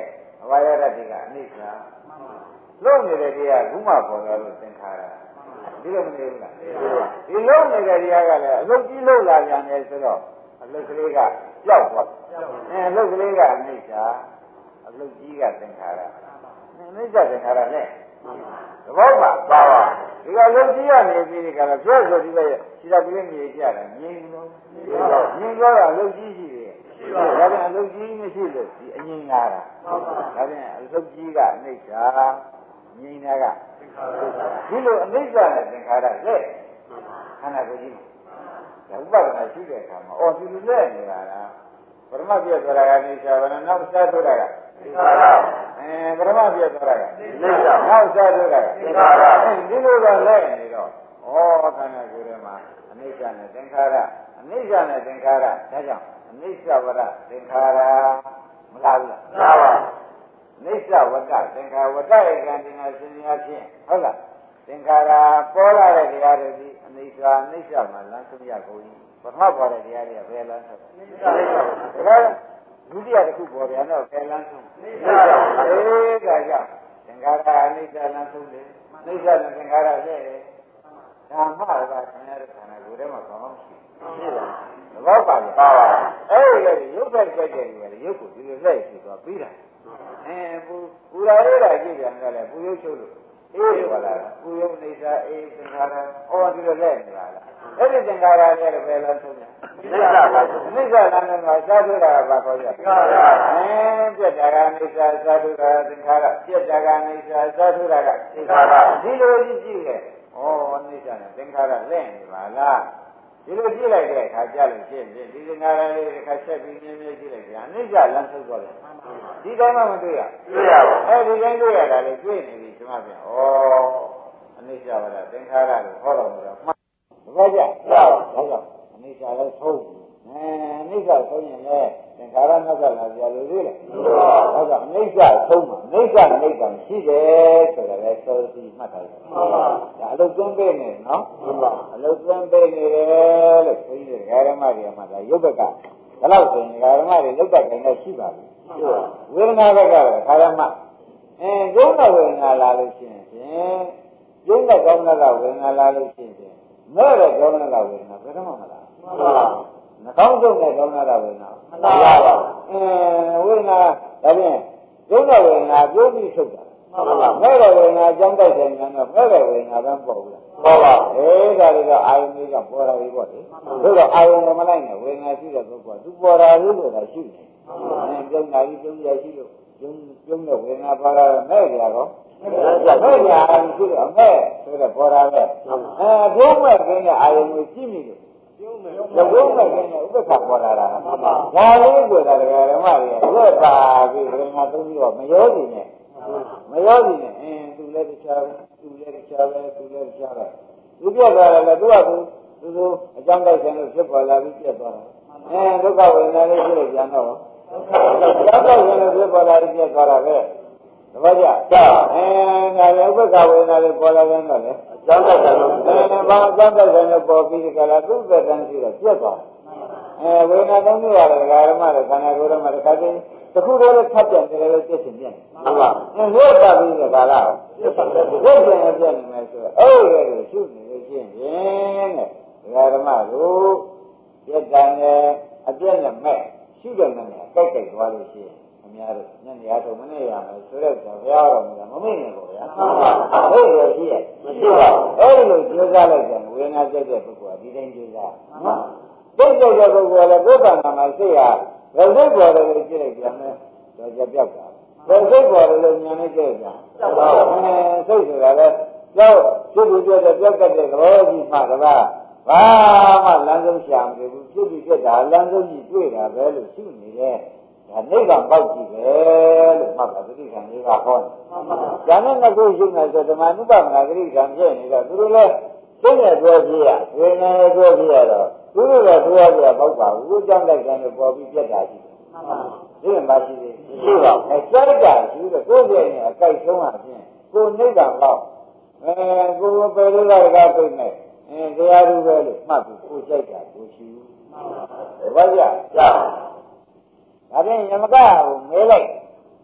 ဝါယရတိကအနိစ္စလုံးနေတဲ့တရားဘုမပေါ်လာလို့သင်္ခါရဒီလိုမနေဘူးလားဒီလုံးနေတဲ့တရားကလည်းအလုတ်ကြီးလုံးလာပြန်တယ်ဆိုတော့အလုတ်ကလေးကကြောက်သွားအဲအလုတ်ကလေးကအနိစ္စအလုတ်ကြီးကသင်္ခါရအနိစ္စသင်္ခါရနဲ့သဘောပါပါပါဒီကလုံးကြီးရနေပြီကလည်းပြောဆိုဒီလိုခြေတော်ကလေးမြေကြတယ်ငြင်းလို့ငြင်းတော့အလုတ်ကြီးရှိတယ်ဒါပြန်အလုတ်ကြီးမရှိလို့ဒီအငြင်းလာတာဒါပြန်အလုတ်ကြီးကအနိစ္စငြင်းတာကဒီလိုအနိစ္စနဲ့သင်္ခါရလက်ခန္ဓာကိုယ်ကြီးဒါဥပဒနာရှိတဲ့အခါမှာအော်ဒီလိုလက်နေတာလားပရမပြည့်သွားတာကအနိစ္စဘာနဲ့နောက်စားထုတ်တာကသင်္ခါရအဲပရမပြည့်သွားတာကအနိစ္စနောက်စားထုတ်တာကသင်္ခါရဒီလိုကလက်နေတော့ဩခန္ဓာကိုယ်ထဲမှာအနိစ္စနဲ့သင်္ခါရအနိစ္စနဲ့သင်္ခါရဒါကြောင့်အနိစ္စဝရသင်္ခါရမလားဘူးလားမှန်ပါပါနိစ္စဝတ္တသင်္ခါဝတ္တဧကံဒီနာရှင်များဖြင့်ဟုတ်လားသင်္ခါရပေါ်လာတဲ့တရားတွေဒီအနိစ္စအနိစ္စမှာလမ်းဆုံးရကုန်၏ပထမပေါ်တဲ့တရားတွေကဘယ်လမ်းဆုံးအနိစ္စဒါကဒုတိယတစ်ခုပေါ်ပြန်တော့ဘယ်လမ်းဆုံးအနိစ္စအေးဒါကြောင့်သင်္ခါရအနိစ္စလမ်းဆုံးတယ်အနိစ္စနဲ့သင်္ခါရရဲ့ဓမ္မကဆင်းရဲတဲ့ခန္ဓာကိုယ်ထဲမှာကောင်းရှိရှိလားသဘောပါလားပါပါအဲ့ဒီလေရုပ်ဖက်ကြိုက်တယ်လေရုပ်ကိုဒီလိုလက်ရှိသွားပြီးတာအဲပူပူရာရတာကြည့်ပြန်တော့လေပူရုပ်ချုပ်လို့အေးပါလားပူရုပ်နေစာအေးသင်္ခါရဟောဒီလိုလက်နေတာလားအဲ့ဒီသင်္ခါရနဲ့လည်းပဲလားဆုံးတယ်နိစ္စပါနိစ္စနာနဲ့မှာသာသုတာကဘာခေါ်ကြသင်္ခါရအဲပြက်တာကနိစ္စသာသုတာသင်္ခါရပြက်တာကနိစ္စသာသုတာကသင်္ခါရဒီလိုကြည့်ကြည့်လေဩနိစ္စနဲ့သင်္ခါရလက်နေပါလားဒီလိုကြည့်လိုက်တဲ့အခါကြလို့ရှင်းရှင်းဒီသင်္ခါရလေးတစ်ခါဆက်ပြီးမြင်မြင်ကြည့်လိုက်ပြန်အနိစ္စလမ်းထုတ်သွားတယ်ဒီတိုင်းမှမတွေ့ရတွေ့ရပါအဲဒီတိုင်းတွေ့ရတာလေတွေ့နေပြီဒီမှာပြန်ဩအနိစ္စဝရသင်္ခါရကိုဟောတော်မူတော့မှန်ဘာကြဒါကြောင့်အနိစ္စလည်းသုံးအဲအနိစ္စသုံးရင်လည်းသင်္ခါရနောက်ကလာပြလို့သေးတယ်ဒါကြောင့်အနိစ္စသုံးမှာအနိစ္စနိဗ္ဗာန်ရှိတယ်ဆိုတော့လည်းစောစီမှတ်ထားတယ်ဒါအလုတ်သွင်းပေးနေနော်အလုတ်သွင်းပေးနေတယ်လို့ဆိုရင်ဓမ္မတွေမှာဒါရုပ်ဘက်ကဒါတော့ဆိုရင်ဓမ္မတွေလုတ်တဲ့ခိုင်တော့ရှိပါပြီဝေဒနာဘက်ကလည်းဓမ္မအဲယုံတဲ့ဝေဒနာလာလို့ရှိရင်ယုံတဲ့ကောင်းတဲ့ဝေဒနာလာလို့ရှိရင်မဲ့တဲ့ကောင်းတဲ့ဝေဒနာဘယ်တော့မှမလာနှာခေါင်းဆုံးတဲ့ကောင်းတဲ့ဝေဒနာမလာပါဘူးအဲဝေဒနာဒါဖြင့်ယုံတဲ့ဝေဒနာပြိုးပြီးထုတ်တာမဲ့တဲ့ဝေဒနာကြောင်းတိုက်တယ်ညာတော့မဲ့တဲ့ဝေဒနာပဲပေါ့ဘူးလားပေါ့ပါအေးဒါတွေကအာယုန်တွေကပေါ်လာပြီပေါ့လေတို့တော့အာယုန်ကမလိုက်နဲ့ဝေဒနာရှိတဲ့ပုဂ္ဂိုလ်ကသူပေါ်လာလို့လို့သာရှိတယ်အဲပြုံးတာကြီးပြုံးရရှိလို့ပြုံးပြုံးတဲ့ဝေဒနာပေါ်လာတော့မဲ့ကြတော့မဲ့ကြအာယုန်ရှိတော့မဲ့ဆိုတော့ပေါ်လာပဲအဲဘုံမဲ့ကင်းတဲ့အာယုန်ကိုကြည့်မိလို့သဘောမဲ့ကင်းတဲ့ဥပ္ပခါပေါ်လာတာမှန်ပါဒါလေးကိုဒါဓမ္မတွေရွက်ပါပြီးဝေဒနာသုံးပြီးတော့မရောစီနဲ့မရောစီနဲ့အင်းသူလည်းတခြားပဲသူလည်းတခြားပဲသူလည်းတခြားပဲသူပြတ်သွားတယ်လေသူကသူသူသူအကြောင်းတိုက်ဆိုင်လို့ဖြစ်ပေါ်လာပြီးပြတ်သွားတယ်အဲဒုက္ခဝေဒနာလေးဖြစ်လို့ပြန်တော့ကြောက်တော့ရင်လည်းဖြစ်ပေါ်လာပြီးပြတ်သွားတာပဲသဘောကျအဲငါလည်းဥပ္ပခဝေဒနာလေးပေါ်လာတယ်တော့လေအကြောင်းတိုက်ဆိုင်လို့အဲဘာအကြောင်းတိုက်ဆိုင်လို့ပေါ်ပြီးဒီကလာသူ့သက်တမ်းရှိတော့ပြတ်သွားအဲဝေဒနာသုံးမျိုးရတယ်ဓမ္မတွေခန္ဓာကိုယ်ထဲမှာတစ်ခါတည်းတခုတည်းလည်းထပ်ပြန်တယ်လည်းပြည့်စုံပြန်မှန်ပါဘုရားပြီးတဲ့ကာလပြည့်စုံတယ်ဘုရားပြန်ပြန်နေမယ်ဆိုတော့အဲ့ဒီလိုရှုနေလို့ရှိရင်ဖြင့်တဲ့ဓမ္မတို့ပြည့်တန်နဲ့အပြည့်နဲ့မဲ့ရှုတယ်နဲ့တိုက်တိုက်သွားလို့ရှိရင်အများတို့ညနေရတော့မနေရမယ်ဆိုတော့ဘုရားတော်မြတ်မမေ့နဲ့ပေါ့ဗျာမှန်ပါဟုတ်ရဲ့ရှိရဲ့မရှိပါဘူးအဲ့ဒီလိုကြိုးစားလိုက်တယ်ဝေဒနာကြိုက်တဲ့ပုဂ္ဂိုလ်ကဒီတိုင်းကြိုးစားမှန်တိတ်ကြိုက်တဲ့ပုဂ္ဂိုလ်ကလည်းကိုယ်တဏ္ဍာမှာစိတ်ဟာဘယ်စိတ်ပေါ်တယ်လို့ကြည့်လိုက်ပြန်မယ်တော့ကြပြောက်တာဘယ်စိတ်ပေါ်တယ်လို့ဉာဏ်နဲ့ကြည့်ပြန်ပြောက်ပါဘူးအဲစိတ်ဆိုတာလည်းကြောက်ဖြစ်ပြီးပြတ်တဲ့ပြောက်တတ်တဲ့သဘောကြီးမှတပါးဘာမှလမ်းဆုံးရှာမတွေ့ဘူးဖြစ်ပြီးပြတ်တာလမ်းဆုံးကြီးတွေ့တာပဲလို့ရှုနေတယ်ဒါနိဗ္ဗာန်ပေါက်ကြည့်ပဲလို့မှတ်တာသတိခံလေးကဟောတယ်။ဒါနဲ့ငါတို့ရှုနေဆိုဓမ္မနုပမနာသတိခံပြည့်နေတော့သူတို့လည်းရှင်းတဲ့ပြောပြရဝေဒနာရဲ့ပြောပြရတော့သူတို့ကပြောပြပေါက်ပါဘူးအကြောင်းတိုက်တယ်ပေါ်ပြီးပြတ်တာရှိတယ်။ဒီမှာရှိသေးရှိပါအဲကြိုက်တာရှိတော့ကိုယ်ပြည့်နေအကြိုက်ဆုံးအပြင်ကိုနိဗ္ဗာန်ပေါက်အဲကိုယ်ပယ်လို့ကကပြိနေအဲတရားသူပဲလို့မှတ်ပြီးကိုယ်ကြိုက်တာကိုရှိဘူး။ဘာကြ။ဒါဖြင့်ယမကကိုမဲလိုက်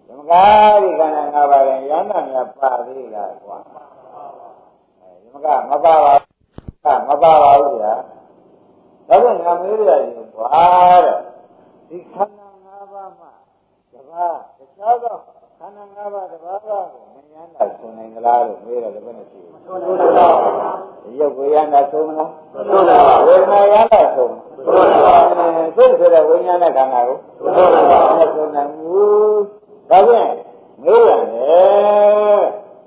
ဓမ္မကာဒီခန္ဓာ၅ပါးရင်ယန္တာများပါသေးလားကွာဓမ္မကမပါပါဘူးမပါပါဘူးဗျာဒါကြောင့်ငါမေးရရင်ကွာတဲ့ဒီခန္ဓာ၅ပါးမှာတပါးတခြားသောခန္ဓာ၅ပါးတပါးပါကိုမယန္တာဆိုနိုင်ကြလားလို့မေးတယ်ဘယ်နဲ့ရှိလဲဆိုနိုင်ပါဘူးရုပ်ကိုယန္တာဆိုမလားဆိုနိုင်ပါဘူးဝေဒနာယန္တာဆိုမလားဆိုနိုင်ပါဘူးစိတ်ဆိုတဲ့ဝိညာဏခန္ဓာကိုဆိုနိုင်ပါဘူးဆိုနိုင်ဘူးဒါဖြင့်မေးရတယ်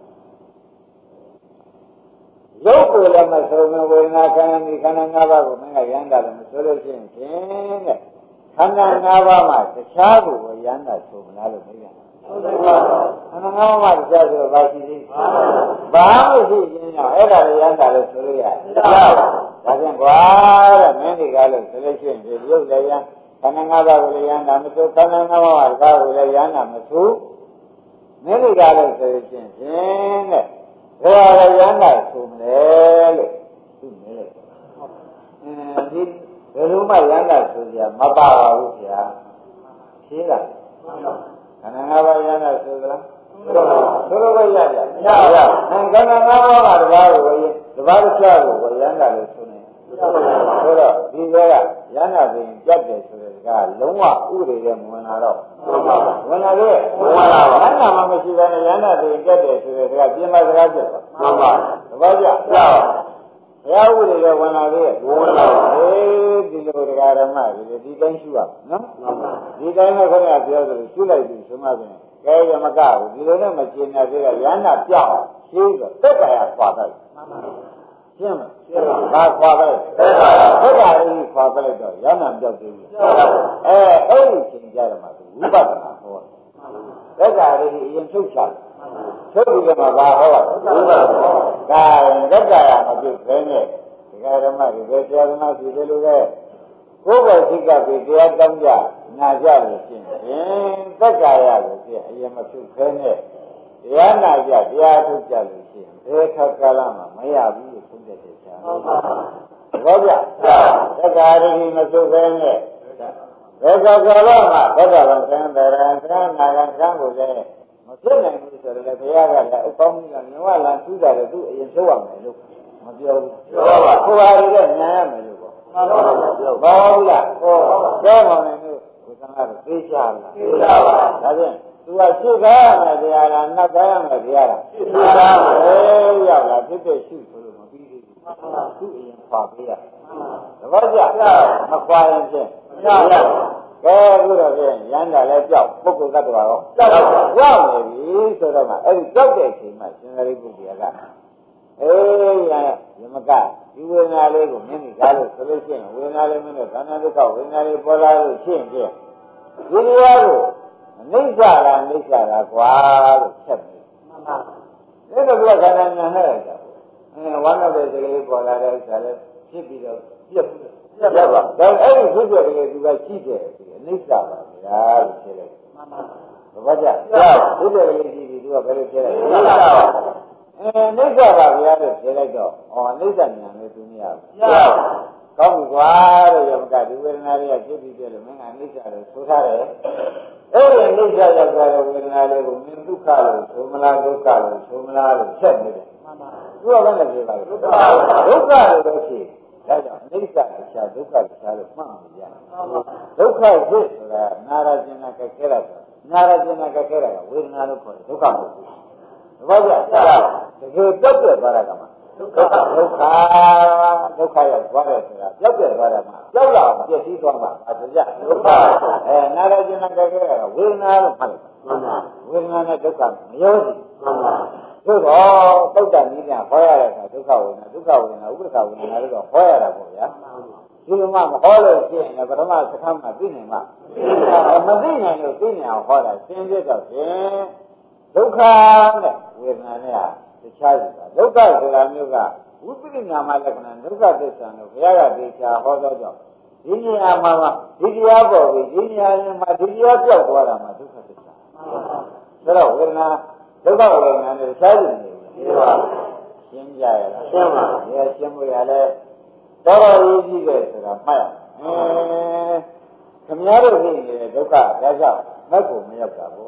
ရုပ်ကိုလည်းမဆိုမဝေဒနာခန္ဓာဒီခန္ဓာ၅ပါးကိုမင်းကယန္တာလည်းမဆိုလို့ရှိရင်ဖြင့်တဲ့ခန္ဓာ၅ပါးမှာတခြားကိုယန္တာဆိုမလားလို့မေးရတယ်ခန္ဓာ၅ပါးမှာတခြားဆိုတော့ဘာရှိသေးဘာမရှိရင်တော့အဲ့ဒါလည်းယန္တာလို့ဆိုလို့ရတယ်ဒါဖြင့်ကွာတဲ့မင်းတွေကလို့ဆိုလို့ရှိရင်ဒီရုပ်လည်းယန္ခန္ဓာ၅ပါးကိုလည်းယန္တာမဆိုခန္ဓာ၅ပါးကတခြားကိုလည်းယန္တာမဆိုမင်းတွေကလို့ဆိုလို့ရှိရင်ဖြင့်တဲ့ဘယ်ဟာလည်းယန္တာဆိုမလဲလို့သူမေးလိုက်အဲဒီဘယ်လိုမှယန္တာဆိုကြမပါပါဘူးဗျာဖြေးလိုက်ခန္ဓာ၅ပါးယန္တာဆိုသလားဆိုလို့ပဲရကြမရရခန္ဓာ၅ပါးကတပါးကိုတပါးတစ်ချက်ကိုယန္တာလို့ဆိုနေဆိုတော့ဒီဘက်ကယန္တာပြင်ပြတ်တယ်ဆိုတဲ့ကလုံးဝဥတွေရဲ့ဝင်လာတော့ဝင်လာရဲ့ဝင်လာပါယန္တာမှမရှိဘဲနဲ့ယန္တာပြင်ပြတ်တယ်ဆိုတဲ့ကပြင်မစကားပြတ်ပါမှန်ပါတပါးကြပြပါဘုရားဥတွေရဲ့ဝင်လာရဲ့ဝင်လာပါအေးဒီလိုတရားဓမ္မဒီလိုဒီတိုင်းရှုရနော်ဒီတိုင်းနဲ့ခင်ဗျာပြောသလိုရှုလိုက်ပြီဆိုမှပြင်ကဲရမကဘူးဒီလိုနဲ့မကျင်ညာသေးတာယန္တာပြောင်းရှင်းဆိုတက်ကြရခွာတယ်ရှင်းမလားဘာခွာတယ်တက်ကြရခွာပလိုက်တော့ယန္တာပြောက်သေးဘူးအဲအဲ့ဒီချိန်ကြရမှာသူဝိပဿနာဟောတက်ကြရအရင်ထုတ်ချတယ်ထုတ်ပြီးတော့ဘာဟောတာဝိပဿနာဒါတက်ကြရမပြုတ်ခဲနဲ့ဒီကဓမ္မဒီကတရားဓမ္မစီတယ်လို့ပဲကိုယ်ပေါ်သိကပြီတရားတောင်းကြနာကြလို့ရှင်းရင်သက်ကြရလို့ရှင်းအရင်မဖြစ်ခဲနဲ့တရားနာကြတရားထုတ်ကြလို့ရှင်းဘယ်ခါကာလမှာမရဘူးလို့ဆုံးဖြတ်တယ်ချာဟုတ်ပါဘူးဘောကြသက်ကြရည်မဖြစ်ခဲနဲ့ဘယ်ခါကာလမှာသက်ကြလံသံတရံသံနာရံသံကိုလည်းမဖြစ်နိုင်ဘူးဆိုတော့ဘုရားကလည်းအကောင်းကြီးကမြဝလာထူးတာလည်းသူအရင်ထုတ်ရမယ်လို့မပြောဘူးပြောပါဘုရားရည်ကညာရမယ်လို့ဘာလို့လဲပြောပါဘူးလားဟောပြောပါမယ်လို့ဘုရားကသိချလားသိချပါဒါဖြင့်သူကရှုခိုင်းရမယ်တရားလားနှက်ခိုင်းရမယ်တရားလားရှုခိုင်းရမယ်ရောက်လာဖြစ်တဲ့ရှုဆိုလို့မပြီးသေးဘူးသူအရင်ခွာပေးရသဘောကျမခွာရင်ဖြင့်မရဘူးကဲအခုတော့ဖြင့်ရမ်းတာလည်းကြောက်ပုဂ္ဂိုလ်သတ္တဝါရောကြောက်ရောက်နေပြီဆိုတော့မှအဲ့ဒီကြောက်တဲ့အချိန်မှရှင်သာရိပုတ္တရာကအေးရယမကဒီဝေဒနာလေးကိုမင်းကြီးကားလို့ဆိုလို့ရှိရင်ဝေဒနာလေးမင်းတို့ခန္ဓာဒုက္ခဝေဒနာလေးပေါ်လာလို့ရှင်းပြဒီတရားကိုအနိစ္စလားအနိစ္စလားကွာလို့ချက်ပြီးမှန်ပါဒါတော့ကခန္ဓာညာနဲ့လိုက်တာအဲဝမ်းမြောက်တဲ့စိတ်ကလေးပေါ်လာတဲ့ဥစ္စာလေးဖြစ်ပြီးတော့ပြက်ပြက်ပါဒါအဲ့ဒီဖြစ်တဲ့ကလေးသူကရှိတယ်ဒီအနိစ္စပါဗျာလို့ပြောလိုက်မှန်ပါဘာကြဖြစ်တဲ့ကလေးရှိပြီးသူကဘယ်လိုပြောလိုက်မှန်ပါအဲနိစ္စပါဗျာလို့ပြောလိုက်တော့ဩအနိစ္စညာလို့သူမရဘူးမရဘူးကောင်းပြီကွာလို့ရမကဒီဝေဒနာတွေကဖြစ်ပြီးပြလို့မင်းကအနိစ္စလို့ဆိုထားတယ်အဲ့ဒီအနိစ္စရောက်သွားတဲ့ဝေဒနာလေးကိုမင်းဒုက္ခလို့ဆိုမလားဒုက္ခလို့ဆိုမလားလို့ချက်နေတယ်မှန်ပါသူကဘယ်နဲ့ပြောပါလဲဒုက္ခဒုက္ခလို့တော့ရှိဒါကြောင့်အနိစ္စတရားဒုက္ခတရားလို့မှတ်လို့ရတယ်ဒုက္ခဖြစ်ဆိုတာနာရကျင်နာကဲတာဆိုတာနာရကျင်နာကဲတာကဝေဒနာလို့ခေါ်တယ်ဒုက္ခမဟုတ်ဘူးဘာကြောင့်တကယ်ပြတ်ပြတ်သွားတာကမှဒုက္ခဒုက္ခဒုက္ခရောက်သွားတယ်ဆိုတာပြတ်ပြတ်သွားတာမှကြောက်လာအောင်ပြည့်စည်သွားမှာအတူကြဒုက္ခအဲနာရကျင်နာကြခဲ့တာဝေဒနာလို့မှတ်လိုက်မှန်ပါဝေဒနာနဲ့ဒုက္ခမရောစီမှန်ပါသို့တော့သုတ္တနည်းကဟောရတဲ့အခါဒုက္ခဝေဒနာဒုက္ခဝေဒနာဥပ္ပခဝေဒနာတို့တော့ဟောရတာပေါ့ဗျာဒီလိုမှမဟောလို့ရှိရင်ပထမစခန်းမှာသိနေမှာမသိနိုင်လို့သိနေအောင်ဟောတာသင်ပြတော့ဖြင့်ဒုက္ခနဲ့ဝေဒနာနဲ့တခြားစီပါဒုက္ခဆိုတာမျိုးကဝိပရိနာမလက္ခဏာဒုက္ခသစ္စာလို့ဘုရားကသေချာဟောတော့ကြောင့်ဒီနေရာမှာဒီတရားပေါ်ပြီးဒီနေရာမှာဒီတရားပြောက်သွားတာမှာဒုက္ခသစ္စာဒါတော့ဝေဒနာဒုက္ခဝေဒနာနဲ့တခြားစီနေတယ်ပါရှင်းကြရလားရှင်းပါဒီရှင်းဖို့ရလဲတော်တော်ရေးကြည့်တယ်ဆိုတာမှတ်ရအဲခင်ဗျားတို့ဖြစ်နေတဲ့ဒုက္ခဒါကြောင့်မက်ကိုမရောက်တာဘူး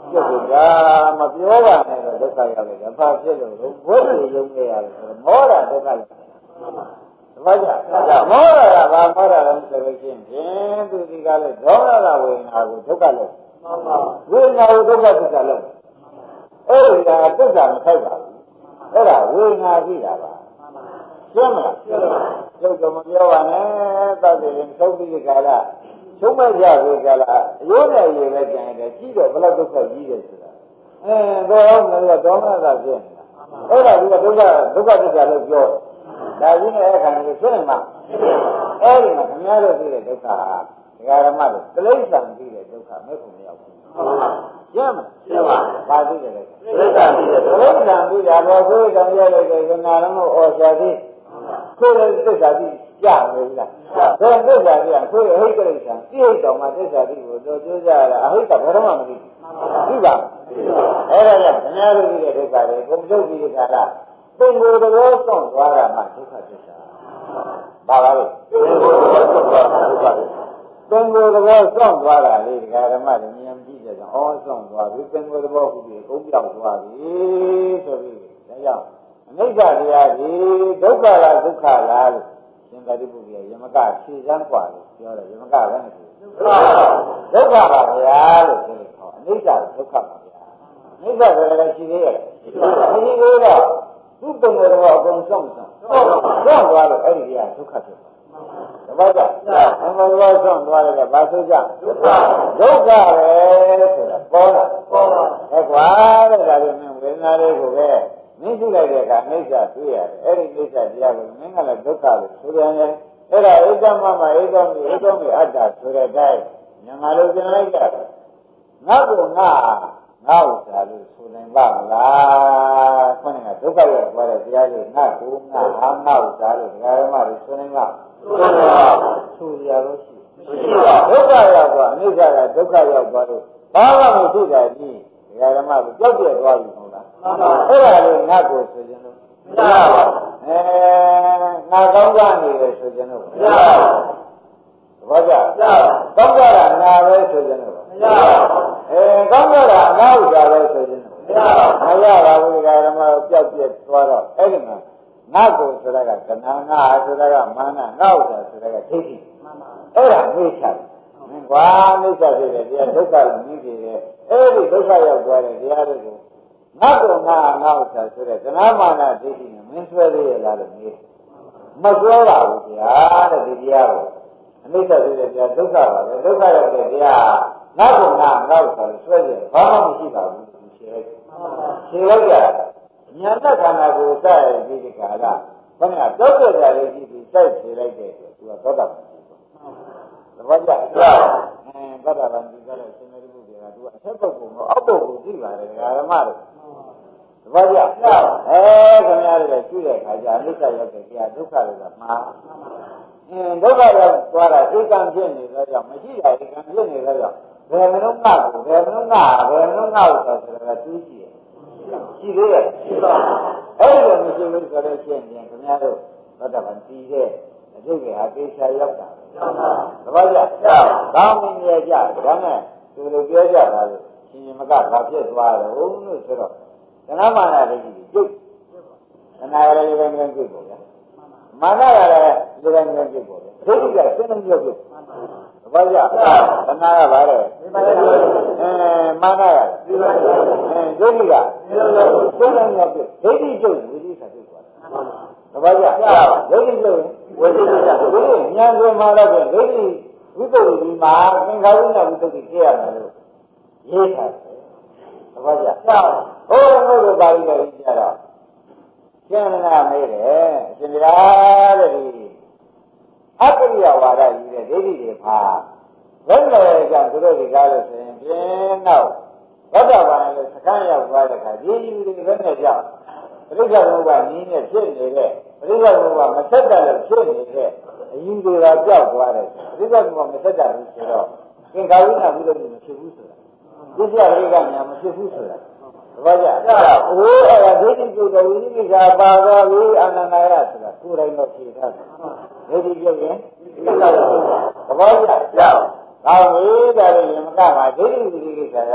ကျုပ်ကမပြောပါနဲ့တော့ဒုက္ခရောက်တယ်ဘာဖြစ်လို့ဘုရားရုံးခဲ့ရတယ်ဆိုတော့မောတာဒုက္ခရောက်တယ်ဘာကြမောတာကဘာမောတာလဲဆိုလို့ရှိရင်သူဒီကလည်းဒေါသကဝေဒနာကိုဒုက္ခလို့ဝေဒနာကိုဒုက္ခသစ္စာလို့အဲ့ဒီကသစ္စာမထိုက်ပါဘူးအဲ့ဒါဝေဒနာကြည့်တာပါရှင်းမလားရှင်းပါကျုပ်ကမပြောပါနဲ့တောက်တယ်သုံးပြီးကြလားသုံးမကြဘူးကြလားအယုံနဲ့ရေပဲကြံတယ်ကြည့်တော့ဘယ်လောက်ဒုက္ခကြီးတယ်ဆိုတာအဲတော့ငါကဒေါမနတာဖြစ်နေတာအဲ့ဒါကဒုက္ခဒုက္ခသစ္စာလို့ပြောဒါကြီးနဲ့အခါကြီးဖြစ်နေမှာအဲ့ဒီမှာခင်ဗျားတို့သိတဲ့ဒုက္ခဟာဒကာရမတို့တိရစ္ဆာန်သိတဲ့ဒုက္ခမဲ့ကိုမရောက်ဘူးရှင်းမရှင်းပါဘာသိတယ်လဲတိရစ္ဆာန်သိတဲ့တိရစ္ဆာန်သိတာတော့ကိုယ်ကံရတဲ့ကနာရမဩဇာတိကိုယ်ရဲ့သစ္စာတိကြားနေပြီလားဒါသစ္စာတိကကိုယ်ရဲ့ဟိတ်တိရစ္ဆာန်သိဟိတ်တော်မှာသစ္စာတိကိုတော့ပြောကြရတာအဟိတ်ကဘယ်တော့မှမသိဘူးသိပါအဲ့ဒါကြောင့်ခင်ဗျားတို့သိတဲ့ဒုက္ခတွေကိုမထုတ်ပြီးကြတာသင်္ကိုယ်တော်ဆုံးသွားတာမှဒုက္ခသစ္စာပါပါလေသင်္ကိုယ်တော်ဆုံးသွားတာဒုက္ခသစ္စာသင်္ကိုယ်တော်ဆုံးသွားတာလေဒကာဓမ္မတွေဉာဏ်ကြည့်ကြတော့အောဆုံးသွားပြီသင်္ကိုယ်တော်ဟုတ်ပြီကုန်ပြောက်သွားပြီဆိုပြီးဒါကြောင့်အနိစ္စတရားဒီဒုက္ခလားဒုက္ခလားလို့ရှင်သာရိပုတ္တရာယမကဖြေစမ်းกว่าလို့ပြောတယ်ယမကဘယ်နဲ့ဖြေဒုက္ခပါဗျာလို့ပြောတယ်ဟောအနိစ္စဒုက္ခပါဗျာအနိစ္စဆိုလည်းရှိသေးရဲ့မရှိသေးတော့သူ့ပုံတော်အကုန်ဆုံးဆုံးဆုံးသွားလို့အဲ့ဒီကဒုက္ခဖြစ်သွားတပတ်ကဘယ်လိုလဲဆုံးသွားလဲဘာဆိုကြဒုက္ခဒုက္ခပဲဆိုတာပေါ်တာပေါ်တာအဲကွာတဲ့ဒါပေမဲ့ဝေဒနာလေးကိုပဲမင်းရှိလိုက်တဲ့အခါအိဋ္ဌတွေ့ရတယ်အဲ့ဒီအိဋ္ဌတရားကိုမင်းကလည်းဒုက္ခလို့ဆိုရတယ်အဲ့ဒါအိဋ္ဌမမအိဋ္ဌမိအိဋ္ဌမိအတ္တဆိုတဲ့အတိုင်းမြန်မာလိုသင်လိုက်ကြငါ့ကိုငါငါ့ဥစ္စာလို့ဆိုနိုင်ပါမလားခေါင်းကဒုက္ခရောက်သွားတဲ့တရားလေးငါ့ကိုငါဟာငါ့ဥစ္စာလို့ဒကာရမတွေဆိုနိုင်ပါဆိုရလို့ရှိမရှိပါဒုက္ခရောက်သွားအနိစ္စကဒုက္ခရောက်သွားလို့ဘာမှမရှိတာကြီးဒကာရမတွေကြောက်ပြက်သွားပြီမဟုတ်လားအဲ့ဒါလေးငါ့ကိုဆိုခြင်းလို့မရပါဘူးအဲငါကောင်းကြနေတယ်ဆိုခြင်းလို့မရပါဘူးဘာကြောင့်ကောင်းကြတာငါပဲဆိုခြင်းလို့မရပါဘူးအဲကောင်းကြတာငါဥစ္စာပဲဆိုခြင်းလို့မရပါဘူးမရပါဘူးဒကာရမတို့ကြောက်ပြက်သွားတော့အဲ့ဒီမှာငါ့ကိုဆိုတာကကနာငါဆိုတာကမာနငါဥစ္စာဆိုတာကဒိဋ္ဌိအဲ့ဒါနှိမ့်ချတယ်မင်းကွာနှိမ့်ချဖြစ်တယ်တရားဒုက္ခကိုမြင်ကြည့်တယ်အဲ့ဒီဒုက္ခရောက်သွားတဲ့တရားတွေကိုငါ့ကိုငါငါဥစ္စာဆိုတဲ့ကနာမာနဒိဋ္ဌိနဲ့မင်းဆွဲသေးရလားလို့မေးမဆွဲပါဘူးဗျာတဲ့ဒီတရားကိုအနိစ္စဆိုတဲ့တရားဒုက္ခပါပဲဒုက္ခရောက်တဲ့တရားငါ့ကိုငါငါဥစ္စာလို့ဆွဲကြတယ်ဘာမှမရှိပါဘူးသူရှင်းလိုက်ရှင်းလိုက်ကြညာတခန္ဓာကိုစရပြီးဒီကလာဘယ်နဲ့တောက်ကြတာလေးကြည့်ပြီးစိုက်ဖြေလိုက်တဲ့သူကသောတာပန်ဖြစ်သွားသဘောကျလားအဲသောတာပန်ဒီကလည်းရှင်မေရုပ်တွေကသူကအထက်ပုဂ္ဂိုလ်ကိုအောက်ပုဂ္ဂိုလ်ကြည့်ပါတယ်ဓမ္မတွေသဘောကျလားအဲခင်ဗျားတွေကြည့်တဲ့အခါကျအနိစ္စရောက်တဲ့တရားဒုက္ခတွေကမှားအင်းဒုက္ခရောက်သွားတာဧကံဖြစ်နေတော့ကြောင့်မရှိတာဧကံဖြစ်နေတော့ကြောင့်ဘယ်မလို့ငါ့ကိုဘယ်မလို့ငါဘယ်မလို့ငါ့ကိုဆိုတာကသူးကြည့်ရှိသေးရဲ့ရှိပါအဲ့ဒီလိုမရှိဘူးဆိုတော့ရှင်းရင်ခင်ဗျားတို့သောတာပန်တည်တဲ့အကျိုးကဟာပေချာရောက်တာသဘောကျကောင်းပြီမြဲကြဒါနဲ့သူတို့ပြောကြတာလို့ရှင်ရှင်မကဘာဖြစ်သွားတော့လို့ဆိုတော့ကဏမာနတိကြီးကျုပ်ကနာရလေးပဲငင်းကျုပ်ပေါ့ဗျာမာနရလည်းဒီပဲငင်းကျုပ်ပေါ့ဗျာဒိဋ္ဌိကစဉ်းနေကျုပ်သဘောကျကနာရပါလေအဲမာနရအဲဒိဋ္ဌိကစဉ်းနေကျုပ်ဒိဋ္ဌိကျုပ်ဝိသိစာကျုပ်သွားသဘောကျဒိဋ္ဌိကျုပ်ဝိသိစာဒီဉာဏ်ကိုမှတော့ဒိဋ္ဌိဝိသုဒ္ဓိမှာသင်္ခါရုဏဝိသုဒ္ဓိသိရမယ်လို့ရေးထားတယ်သဘောကျဟိုဘုရားပါဠိတော်ကြီးကြတော့ကျန်နာမေးတယ်အရှင်ဘုရားတဲ့ဒီအပ္ပရိယဝါဒကြီးတဲ့ဒိဋ္ဌိတွေမှာဘယ်လိုကြောင့်သူတို့ဒီကားလို့ဆိုရင်ပြင်းတော့ဘောဓဘာသာလို့စကမ်းရောက်သွားတဲ့အခါဒီယူတွေဘယ်နဲ့ကြောင့်ပရိစ္ဆေဘုရားနည်းနဲ့ဖြစ်နေတဲ့ပရိစ္ဆေဘုရားမဆက်တတ်လို့ဖြစ်နေတဲ့အယူတွေကကြောက်သွားတယ်ပရိစ္ဆေဘုရားမဆက်တတ်ဘူးဆိုတော့သင်္ခါရုဏဘုရားမဖြစ်ဘူးဆိုတာဒုတိယပရိက္ခညာမဖြစ်ဘူးဆိုတာသဘောကျ။အိုးအဲ့ဒါဒိဋ္ဌိကျုပ်တော်ဝိသိကိစ္စပါတော်ဝိအာနန္ဒာရဆိုတာကိုယ်တိုင်တော့ဖြေထားတယ်။ဒိဋ္ဌိကျုပ်ရင်သဘောကျ။ကောင်းပြီဒါလည်းယမကမှာဒိဋ္ဌိဝိသိကိစ္စက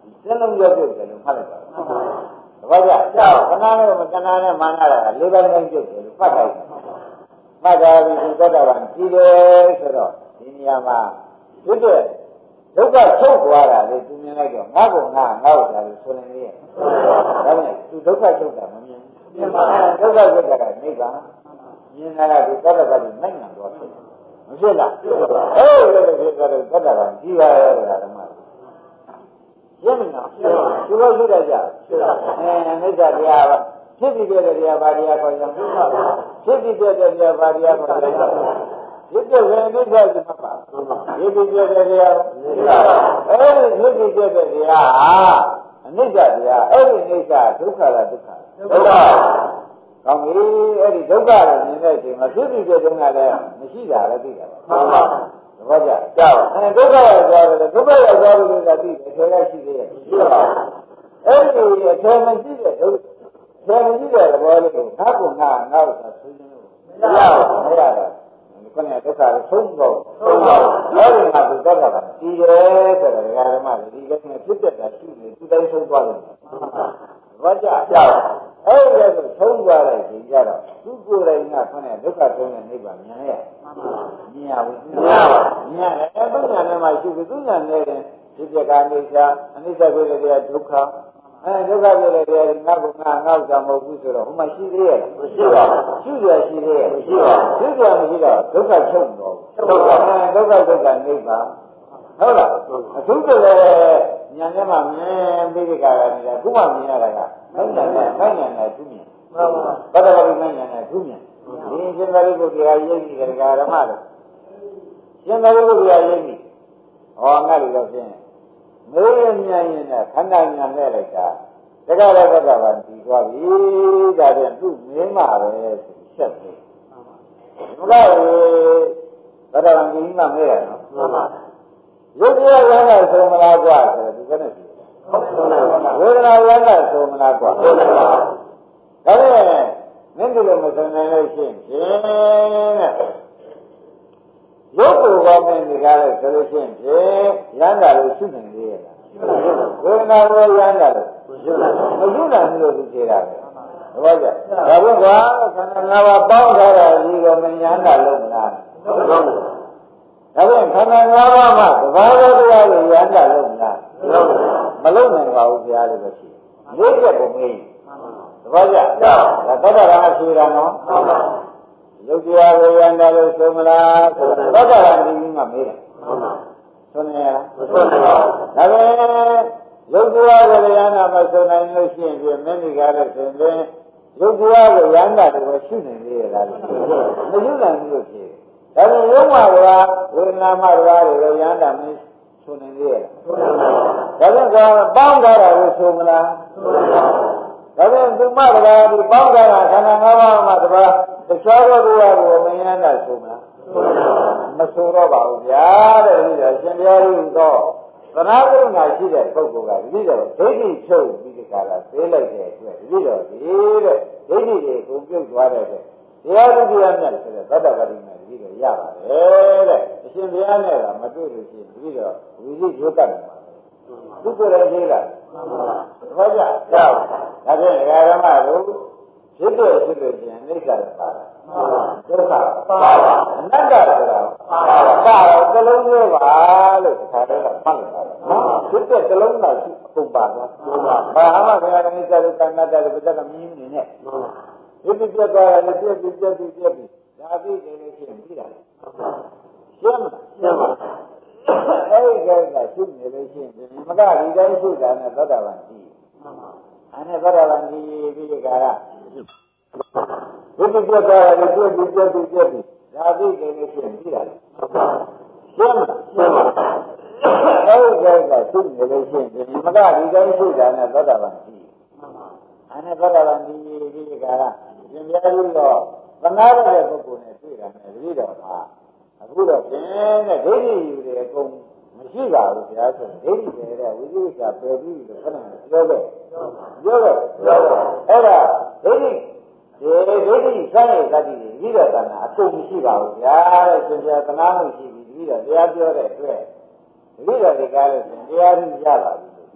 စင်းလုံးရောက်ပြုတ်တယ်လို့မှတ်လိုက်ပါဘာကြကြောက်ခဏနဲ့မကနာနဲ့မာနတာကလေးပိုင်းတိုင်းပြုတ်တယ်လို့မှတ်လိုက်မှတ်တာပြီးဒီသောတာပန်ကြည်တယ်ဆိုတော့ဒီနေရာမှာဒီတဲ့ဒုက္ခချုပ်သွားတာလေသူမြင်လိုက်တော့ငါ့ကိုငါငါ့ကိုဒါလို့ဆိုနေလေဒါနဲ့သူဒုက္ခချုပ်တာမမြင်မြင်ပါဒုက္ခချုပ်တာကနိဗ္ဗာန်မြင်လာတာဒီသောတာပန်ကိုနိုင်နိုင်တော့ဖြစ်မဖြစ်လားအဲ့လိုဖြစ်ကြတော့သောတာပန်ကြည်ပါရဲ့ဓမ္မရှင်းမလားသူတို့ရှိတယ်ကြအဲနိစ္စတရားပါဖြစ်ပြီးတဲ့တရားပါတရားခေါ်ရင်ဖြစ်ပြီးတဲ့တရားပါတရားခေါ်ရင်ဖြစ်တဲ့ဝင်နိစ္စကြီးမပါဖြစ်ပြီးတဲ့တရားအဲဒီဖြစ်ပြီးတဲ့တရားဟာအနိစ္စတရားအဲ့ဒီနိစ္စဒုက္ခလားဒုက္ခဒုက္ခကောင်းပြီအဲ့ဒီဒုက္ခကိုမြင်တဲ့အချိန်မှာဖြစ်ပြီးတဲ့တုန်းကလည်းမရှိတာလည်းသိတာပါမှန်ပါဘာကြကြောက်အဲဒုက္ခရောက်သွားတယ်ဒုက္ခရောက်သွားလို့ဆိုတာသိတယ်အထယ်ကရှိသေးရဲ့ရှိပါဘူးအဲ့ဒီအထယ်မရှိတဲ့ဒုက္ခအထယ်မရှိတဲ့သဘောလေးကိုငါ့ကိုငါငါ့ကိုဆိုရင်လို့မရဘူးမရတော့ဒီခုနကဒုက္ခကိုဆုံးတော့ဆုံးတော့အဲ့ဒီမှာသူတက်တာကတည်တယ်ဆိုတော့ဒကာဓမ္မတွေဒီလည်းဖြစ်တဲ့တာရှိနေသူတိုင်းဆုံးသွားလို့ဘာကြကြောက်အဲ့ဒီလိုဆုံးသွားတဲ့ချိန်ကြတော့သူကိုယ်တိုင်ကခုနကဒုက္ခဆုံးတဲ့နိဗ္ဗာန်မြင်ရမြင်ရဘူးမြင်ရပါမြင်ရတယ်သူညာနဲ့မှရှိဘူးသူညာနဲ့ရင်ဒီပြကအနိစ္စအနိစ္စကိုလည်းတရားဒုက္ခအဲဒုက္ခကိုလည်းတရားငါ့ကိုငါငါ့ကြောင့်မဟုတ်ဘူးဆိုတော့ဟိုမှာရှိသေးရဲ့မရှိပါဘူးရှိရရှိသေးရဲ့မရှိပါဘူးရှိရမရှိတော့ဒုက္ခချုပ်တော့ချုပ်ပါအဲဒုက္ခဒုက္ခနိဗ္ဗာန်ဟုတ်လားအထူးတလည်းညာနဲ့မှမြင်ပြီးဒီကရနေတာခုမှမြင်ရတာကနိုင်တယ်နိုင်တယ်သူမြင်မှန်ပါဘာသာဝင်နိုင်တယ်သူမြင်ဒီရှင်သာရိပုတ္တရာယိတ်ကြီးတရားဓမ္မလို့ရှင်သာရိပုတ္တရာယိတ်ကြီးဟောငါတို့တော့ဖြင့်မေးရမြန်ရင်နဲ့ခန္ဓာဉာဏ်နဲ့လိုက်တာတက္ကရာတ္တဗံတည်သွားပြီဒါပြန်သူ့မင်းမှာပဲဆိုချက်တယ်ဘုရားရေတက္ကရာကြီးမှမေးရနော်မှန်ပါရုပ်တရားရဟန်းဆိုမလားကွာဆိုတော့ဒီကနေ့ဝေဒနာရဟန်းဆိုမလားကွာဟုတ်ပါဘူးဒါနဲ့မင်းတို့မဆုံးနိုင်လို့ရှိရင်တဲ့ရုပ်ကိုယ်ကောင်းတဲ့နေကားလို့ဆိုလို့ရှိရင်ဖြင့်ရမ်းတာလို့ရှုနေလေရတာဝေဒနာကိုရမ်းတာလို့မရှုနိုင်ဘူးလို့သူဖြေတာပဲဟုတ်ပါကြဒါဘုရားခန္ဓာ၅ပါးပေါင်းထားတာဒီကိုမရမ်းတာလို့မလားဟုတ်ပါဘူးဒါပြန်ခန္ဓာ၅ပါးမှာသဘာဝတရားကိုရမ်းတာလို့မလားမလုံးနိုင်ပါဘူးဘုရားလို့ရှိရုပ်ချက်ကိုမေးသဘောကျဒါသတ္တရာအရှိတာနော်ရုပ်တရားကိုရမ်းတာလို့ဆိုမလားသတ္တရာဒီကမေးတယ်ဆိုနေရလားမဆိုနိုင်ပါဘူးဒါပဲရုပ်တရားကိုရမ်းတာမဆိုနိုင်လို့ရှိရင်ပြမင်းဒီကားလို့ဆိုရင်ရုပ်တရားကိုရမ်းတာကိုရှုနေလေရလားမရှုနိုင်ဘူးလို့ဖြေဒါပေမဲ့ရုပ်မှာကဝေဒနာမှာတွေကရမ်းတာမင်းဆိုနေလေရလားဒါကြောင့်ပေါင်းထားတာကိုဆိုမလားဒါပြန်သူမတရားဒီပေါင်းထားတာခန္ဓာ၅ပါးမှာတပါးတခြားသောတရားကိုမရမ်းတာဆိုမလားမဆိုတော့ပါဘူးဗျာတဲ့ဒီတော့ရှင်ဘုရားကြီးတော့သနာကရုဏာရှိတဲ့ပုဂ္ဂိုလ်ကဒီတော့ဒိဋ္ဌိချုပ်ပြီးဒီကလာသေးလိုက်တဲ့အတွက်ဒီတော့ဒီတဲ့ဒိဋ္ဌိတွေကိုပြုတ်သွားတဲ့အတွက်တရားဒုတိယမြတ်ဆိုတဲ့သတ္တဝတိနဲ့ဒီတော့ရပါတယ်တဲ့အရှင်ဘုရားနဲ့ကမတွေ့လို့ရှိရင်ဒီတော့ဝိသိရုပ်တတ်မှာသူကိုယ်လည်းသေးလားဘာကြကြောက်ဒါဖြင့်ဓမ္မတို့ဖြစ်တဲ့ဖြစ်လို့ရှိရင်အိဋ္ဌာပါတာဒုက္ခပါပါအနတ္တဆိုတာပါပါတော့သလုံးမျိုးပါလို့ဒီခါတည်းကမှတ်လိုက်တာနော်ဖြစ်တဲ့သလုံးသာရှိပုံပါသွားဘာမှဘုရားကနေစတဲ့ကဏ္ဍတဲ့ပဒကမြင်းနေနဲ့ဒီပြပြသွားတယ်ပြပြပြပြပြဒါပြီးတယ်လို့ရှိရင်ပြီးတာရှင်းမရှင်းပါအဲ့ဒီကိစ္စရှုနေလို့ရှိရင်မကဒီတိုင်းရှုတာနဲ့သောတာပန်ကြီးအဲ့နဲ့သောတာပန်ကြီးပြီးဒီကရဒီပြပြသွားတယ်ပြပြပြပြပြဒါပြီးတယ်လို့ရှိရင်ပြီးတာရှင်းမရှင်းပါအဲ့ဒီကိစ္စရှုနေလို့ရှိရင်မကဒီတိုင်းရှုတာနဲ့သောတာပန်ကြီးအဲ့နဲ့သောတာပန်ကြီးပြီးဒီကရရှင်ပြားကြီးတော့သနာရတဲ့ပုဂ္ဂိုလ်နဲ့တွေ့တာနဲ့တတိတော်မှာအခုတော့ကျင်းတဲ့ဒိဋ္ဌိယူတွေအကုန်မရှိပါဘူးဗျာဆိုဒိဋ္ဌိတွေတဲ့ဝိသုကပယ်ပြီးလို့ခဏပြောခဲ့ပြောခဲ့ပြောခဲ့အဲ့ဒါဒိဋ္ဌိဒီဒိဋ္ဌိစတဲ့သတ္တိတွေပြီးတော့ကနာအကုန်မရှိပါဘူးဗျာတဲ့ရှင်ပြသနာမှုရှိပြီးပြီးတော့တရားပြောတဲ့အတွက်ဒီလိုဒီကားလို့ရှင်တရားကြီးရပါပြီလို့ဒီ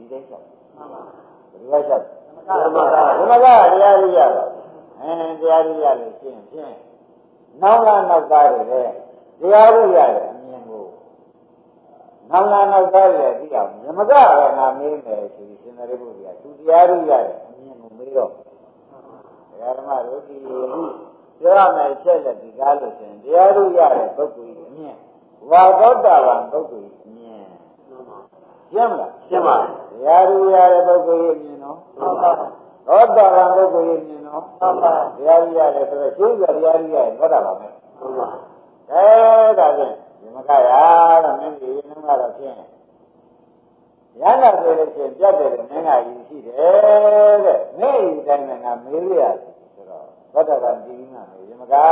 တိုင်းလျှောက်ဘယ်လိုလျှောက်ဓမ္မကဓမ္မကတရားရိရတော့အဲတရားရိရလို့ရှင်းဖြင့်နောက်လာနောက်သားတွေပဲတရားရိရရဲ့အမြင်ကိုနောက်လာနောက်သားတွေသိအောင်ဓမ္မကပဲငါမင်းမယ်ဆိုပြီးရှင်သာရိပုတ္တရာသူတရားရိရရဲ့အမြင်ကိုမေးတော့တရားဓမ္မတို့ဒီအခုပြောရမယ်ချက်လက်ဒီကားလို့ရှင်တရားရိရရဲ့ပုဂ္ဂိုလ်ကြီးအမြင်ဝါသောတာပန်ပုဂ္ဂိုလ်ကြီးအမြင်ရှင်းမလားရှင်းပါတရားရိရရဲ့ပုဂ္ဂိုလ်ကြီးအမြင်နော်သောတာပန်ပုဂ္ဂိုလ်ကြီးမြင်တော့တရားရိရတယ်ဆိုတော့ရှင်းပြတရားရိရတယ်သောတာပန်ပဲဟုတ်ပါအဲဒါဖြင့်ဒီမကရာတော့မင်းဒီနုကတော့ဖြင့်ရဟန္တာဆိုလို့ရှိရင်ပြတ်တယ်လို့မင်းကယူရှိတယ်တဲ့မင်းဒီတိုင်းကမေးရဆိုတော့သောတာပန်ဒီမှာမေးဒီမကရ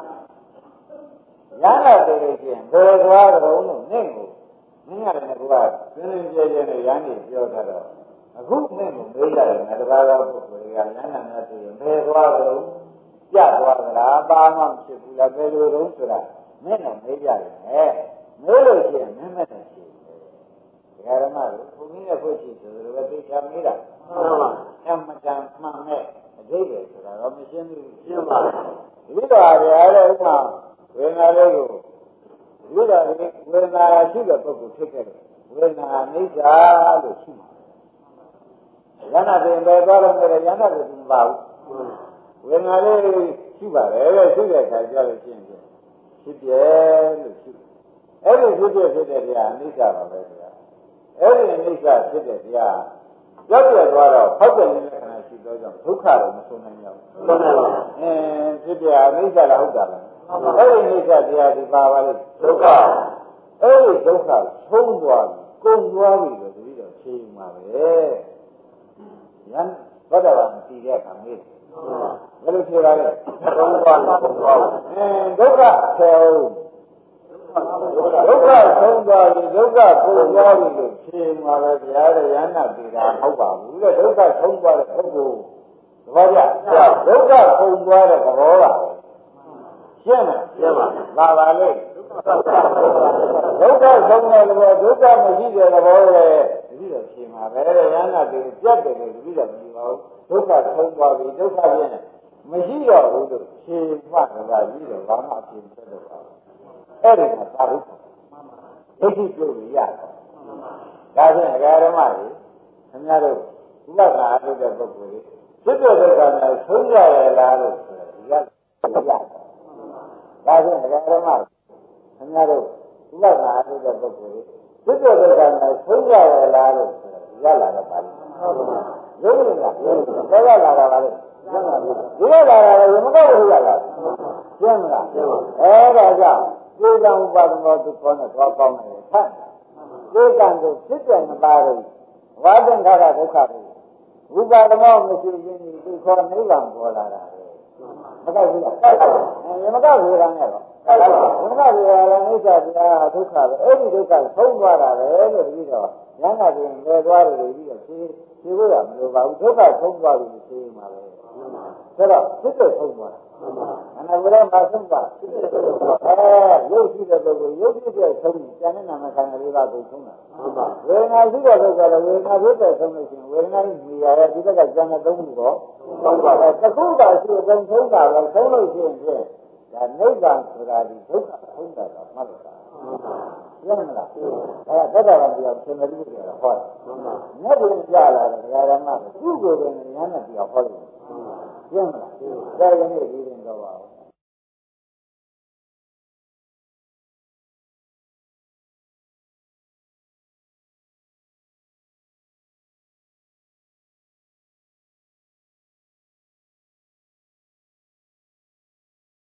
ဟန္တာဆိုလို့ရှိရင်ဘယ်သွားကြုံလို့မင်းကိုမင်းရတယ်ကပြင်းပြင်းပြင်းနဲ့ရဟန်းကြီးပြောထားတော့အခုမင်းကိုမေးရတယ်ငါတပါးသောပုဂ္ဂိုလ်တွေကလမ်းနာများသိရင်ဘယ်သွားကြလို့ပြတ်သွားကြလားပါမှမဖြစ်ဘူးလားဘယ်လိုတုံးဆိုတာမင်းတော့မေးကြတယ်မေးလို့ရှိရင်မင်းမဲ့တယ်ရှိတယ်ဒကာရမတို့ဘုန်းကြီးရဲ့ဖို့ရှိဆိုတော့သိချာမေးတာဟုတ်ပါအမှန်တန်မှန်မဲ့အဓိပ္ပာယ်ဆိုတာတော့မရှင်းဘူးရှင်းပါဘူးဒီလိုအားရတဲ့ဥမာဝေဒနာလေးကိုဒီလိုဝေဒနာရှိတဲ့ပုဂ္ဂိုလ်ဖြစ်ခဲ့တယ်ဝေဒနာအိဋ္ဌာလို့ရှိမှာရဟနာပင်ပဲသွားတော့မယ်ရဟနာပင်မပါဘူးဝေဒနာလေးရှိပါတယ်တဲ့ရှိတဲ့အခါကျလို့ရှိရင်ဖြစ်ပြဲလို့ရှိအဲ့ဒီဖြစ်ပြဖြစ်တဲ့တရားအနိစ္စပါပဲဗျာအဲ့ဒီအနိစ္စဖြစ်တဲ့တရားရောက်ပြသွားတော့ဖောက်တဲ့လက္ခဏာရှိသောကြောင့်ဒုက္ခတော့မဆုံးနိုင်ဘူးဆုံးနိုင်ပါဘူးအင်းဖြစ်ပြအနိစ္စလားဟုတ်တာလားအဲ့ဒီအနိစ္စတရားဒီပါပါလို့ဒုက္ခအဲ့ဒီဒုက္ခဆုံးသွားပြီကုန်သွားပြီလို့ဒီလိုဖြေမှာပဲယံဘောဓဘာမတည်တဲ့အခါမေးတယ်ဘယ်လိုဖြေပါလဲသုံးပါးသုံးပါးအင်းဒုက္ခဆောဒုက္ခဆုံးသွားပြီဒုက္ခကိုသွားပြီလို့ဖြေမှာပဲဗျာတဲ့ယန္နာတည်တာဟုတ်ပါဘူးတဲ့ဒုက္ခဆုံးသွားတဲ့ပုဂ္ဂိုလ်သဘောကျဒုက္ခဆုံးသွားတဲ့သဘောပါရှင်းမလားရှင်းပါပါပါလေဒုက္ခဆုံးတဲ့သဘောဒုက္ခမရှိတဲ့သဘောလေဒီလိုဖြေမှာပဲတဲ့ယန္နာတည်ပြတ်တယ်လို့ဒီလိုမပြောဘူးဒုက္ခဆုံးသွားပြီဒုက္ခပြင်းမရှိတော့ဘူးလို့ဖြေမှတ်တာပြီးတော့ဘာမှဖြေမတတ်တော့ပါဘူးအဲ့ဒီမှာသာဟုတ်ဒိဋ္ဌိပြုလို့ရတယ်ဒါဖြင့်အဂရမကြီးခင်ဗျားတို့ဘုရားကအားထုတ်တဲ့ပုဂ္ဂိုလ်တွေစိတ်တော်ဒုက္ခနဲ့ဆုံးရရလားလို့ဆိုတော့ဒီကရတယ်ဒါဖြင့်အဂရမခင်ဗျားတို့ဘုရားကအားထုတ်တဲ့ပုဂ္ဂိုလ်တွေစိတ်တော်ဒုက္ခနဲ့ဆုံးရရလားလို့ဆိုတော့ဒီကလာတော့ပါလိမ့်မယ်ဟုတ်ပါဘူးရုပ်ရည်ကဘယ်ကလာတာပါလဲဒီကလာတာလည်းမကောက်ဘူးလားရှင်းမလားအဲ့ဒါကြောင့်သေကံဥပါဒမောသူခေါ်နဲ့သွားကောင်းတယ်ဖတ်သေကံကိုဖြစ်တဲ့မပါဘူးဝါဒင်္ခါရဒုက္ခတွေဥပါဒမောမရှိရင်ဒီသူခေါ်နိဗ္ဗာန်ပေါ်လာတာပဲမကောက်ဘူးလားအဲမကောက်ဘူးလားနဲ့တော့ဘုရားပြောရတဲ့အိဋ္ဌတရားဒုက္ခပဲအဲ့ဒီဒုက္ခဆုံးသွားတာပဲလို့ပြီးတော့ဉာဏ်ကပြင်လဲသွားတယ်ပြီးတော့ဖြေဖြေဖို့ရမလိုပါဘူးဒုက္ခဆုံးသွားပြီဖြေမှာပဲဆိုတော့ဖြစ်တဲ့ဆုံးသွားတာအနာဝရမဆုံးသွားအဲရုပ်ရှိတဲ့ပုဂ္ဂိုလ်ရုပ်ဖြစ်တဲ့ဆုံးကျန်တဲ့နာမခန္ဓာလေးပါးကိုဆုံးတာဝေဒနာရှိတဲ့ပုဂ္ဂိုလ်လည်းဝေဒနာဖြစ်တဲ့ဆုံးလို့ရှိရင်ဝေဒနာကြီးနေရာရဲ့ဒီဘက်ကကျန်တဲ့သုံးခုတော့ဆုံးသွားတယ်တစ်ခုသာရှိတဲ့ဆုံးဆုံးတာလည်းဆုံးလို့ရှိရင်ဖြင့်ဒါနိဗ္ဗာန်ဆိုတာဒီဒုက္ခဆုံးတာတော့မှတ်လို့တာရမလားအဲဒါတက္ကရာတရားသင်္မတိကိုဟောတယ်မြတ်ဘုရားကြားလာတယ်ဒကာရမသူ့ကိုယ်တိုင်ဉာဏ်နဲ့တရားဟောတယ်ရမလားဒါလည်းဒီရင်တော့ပါ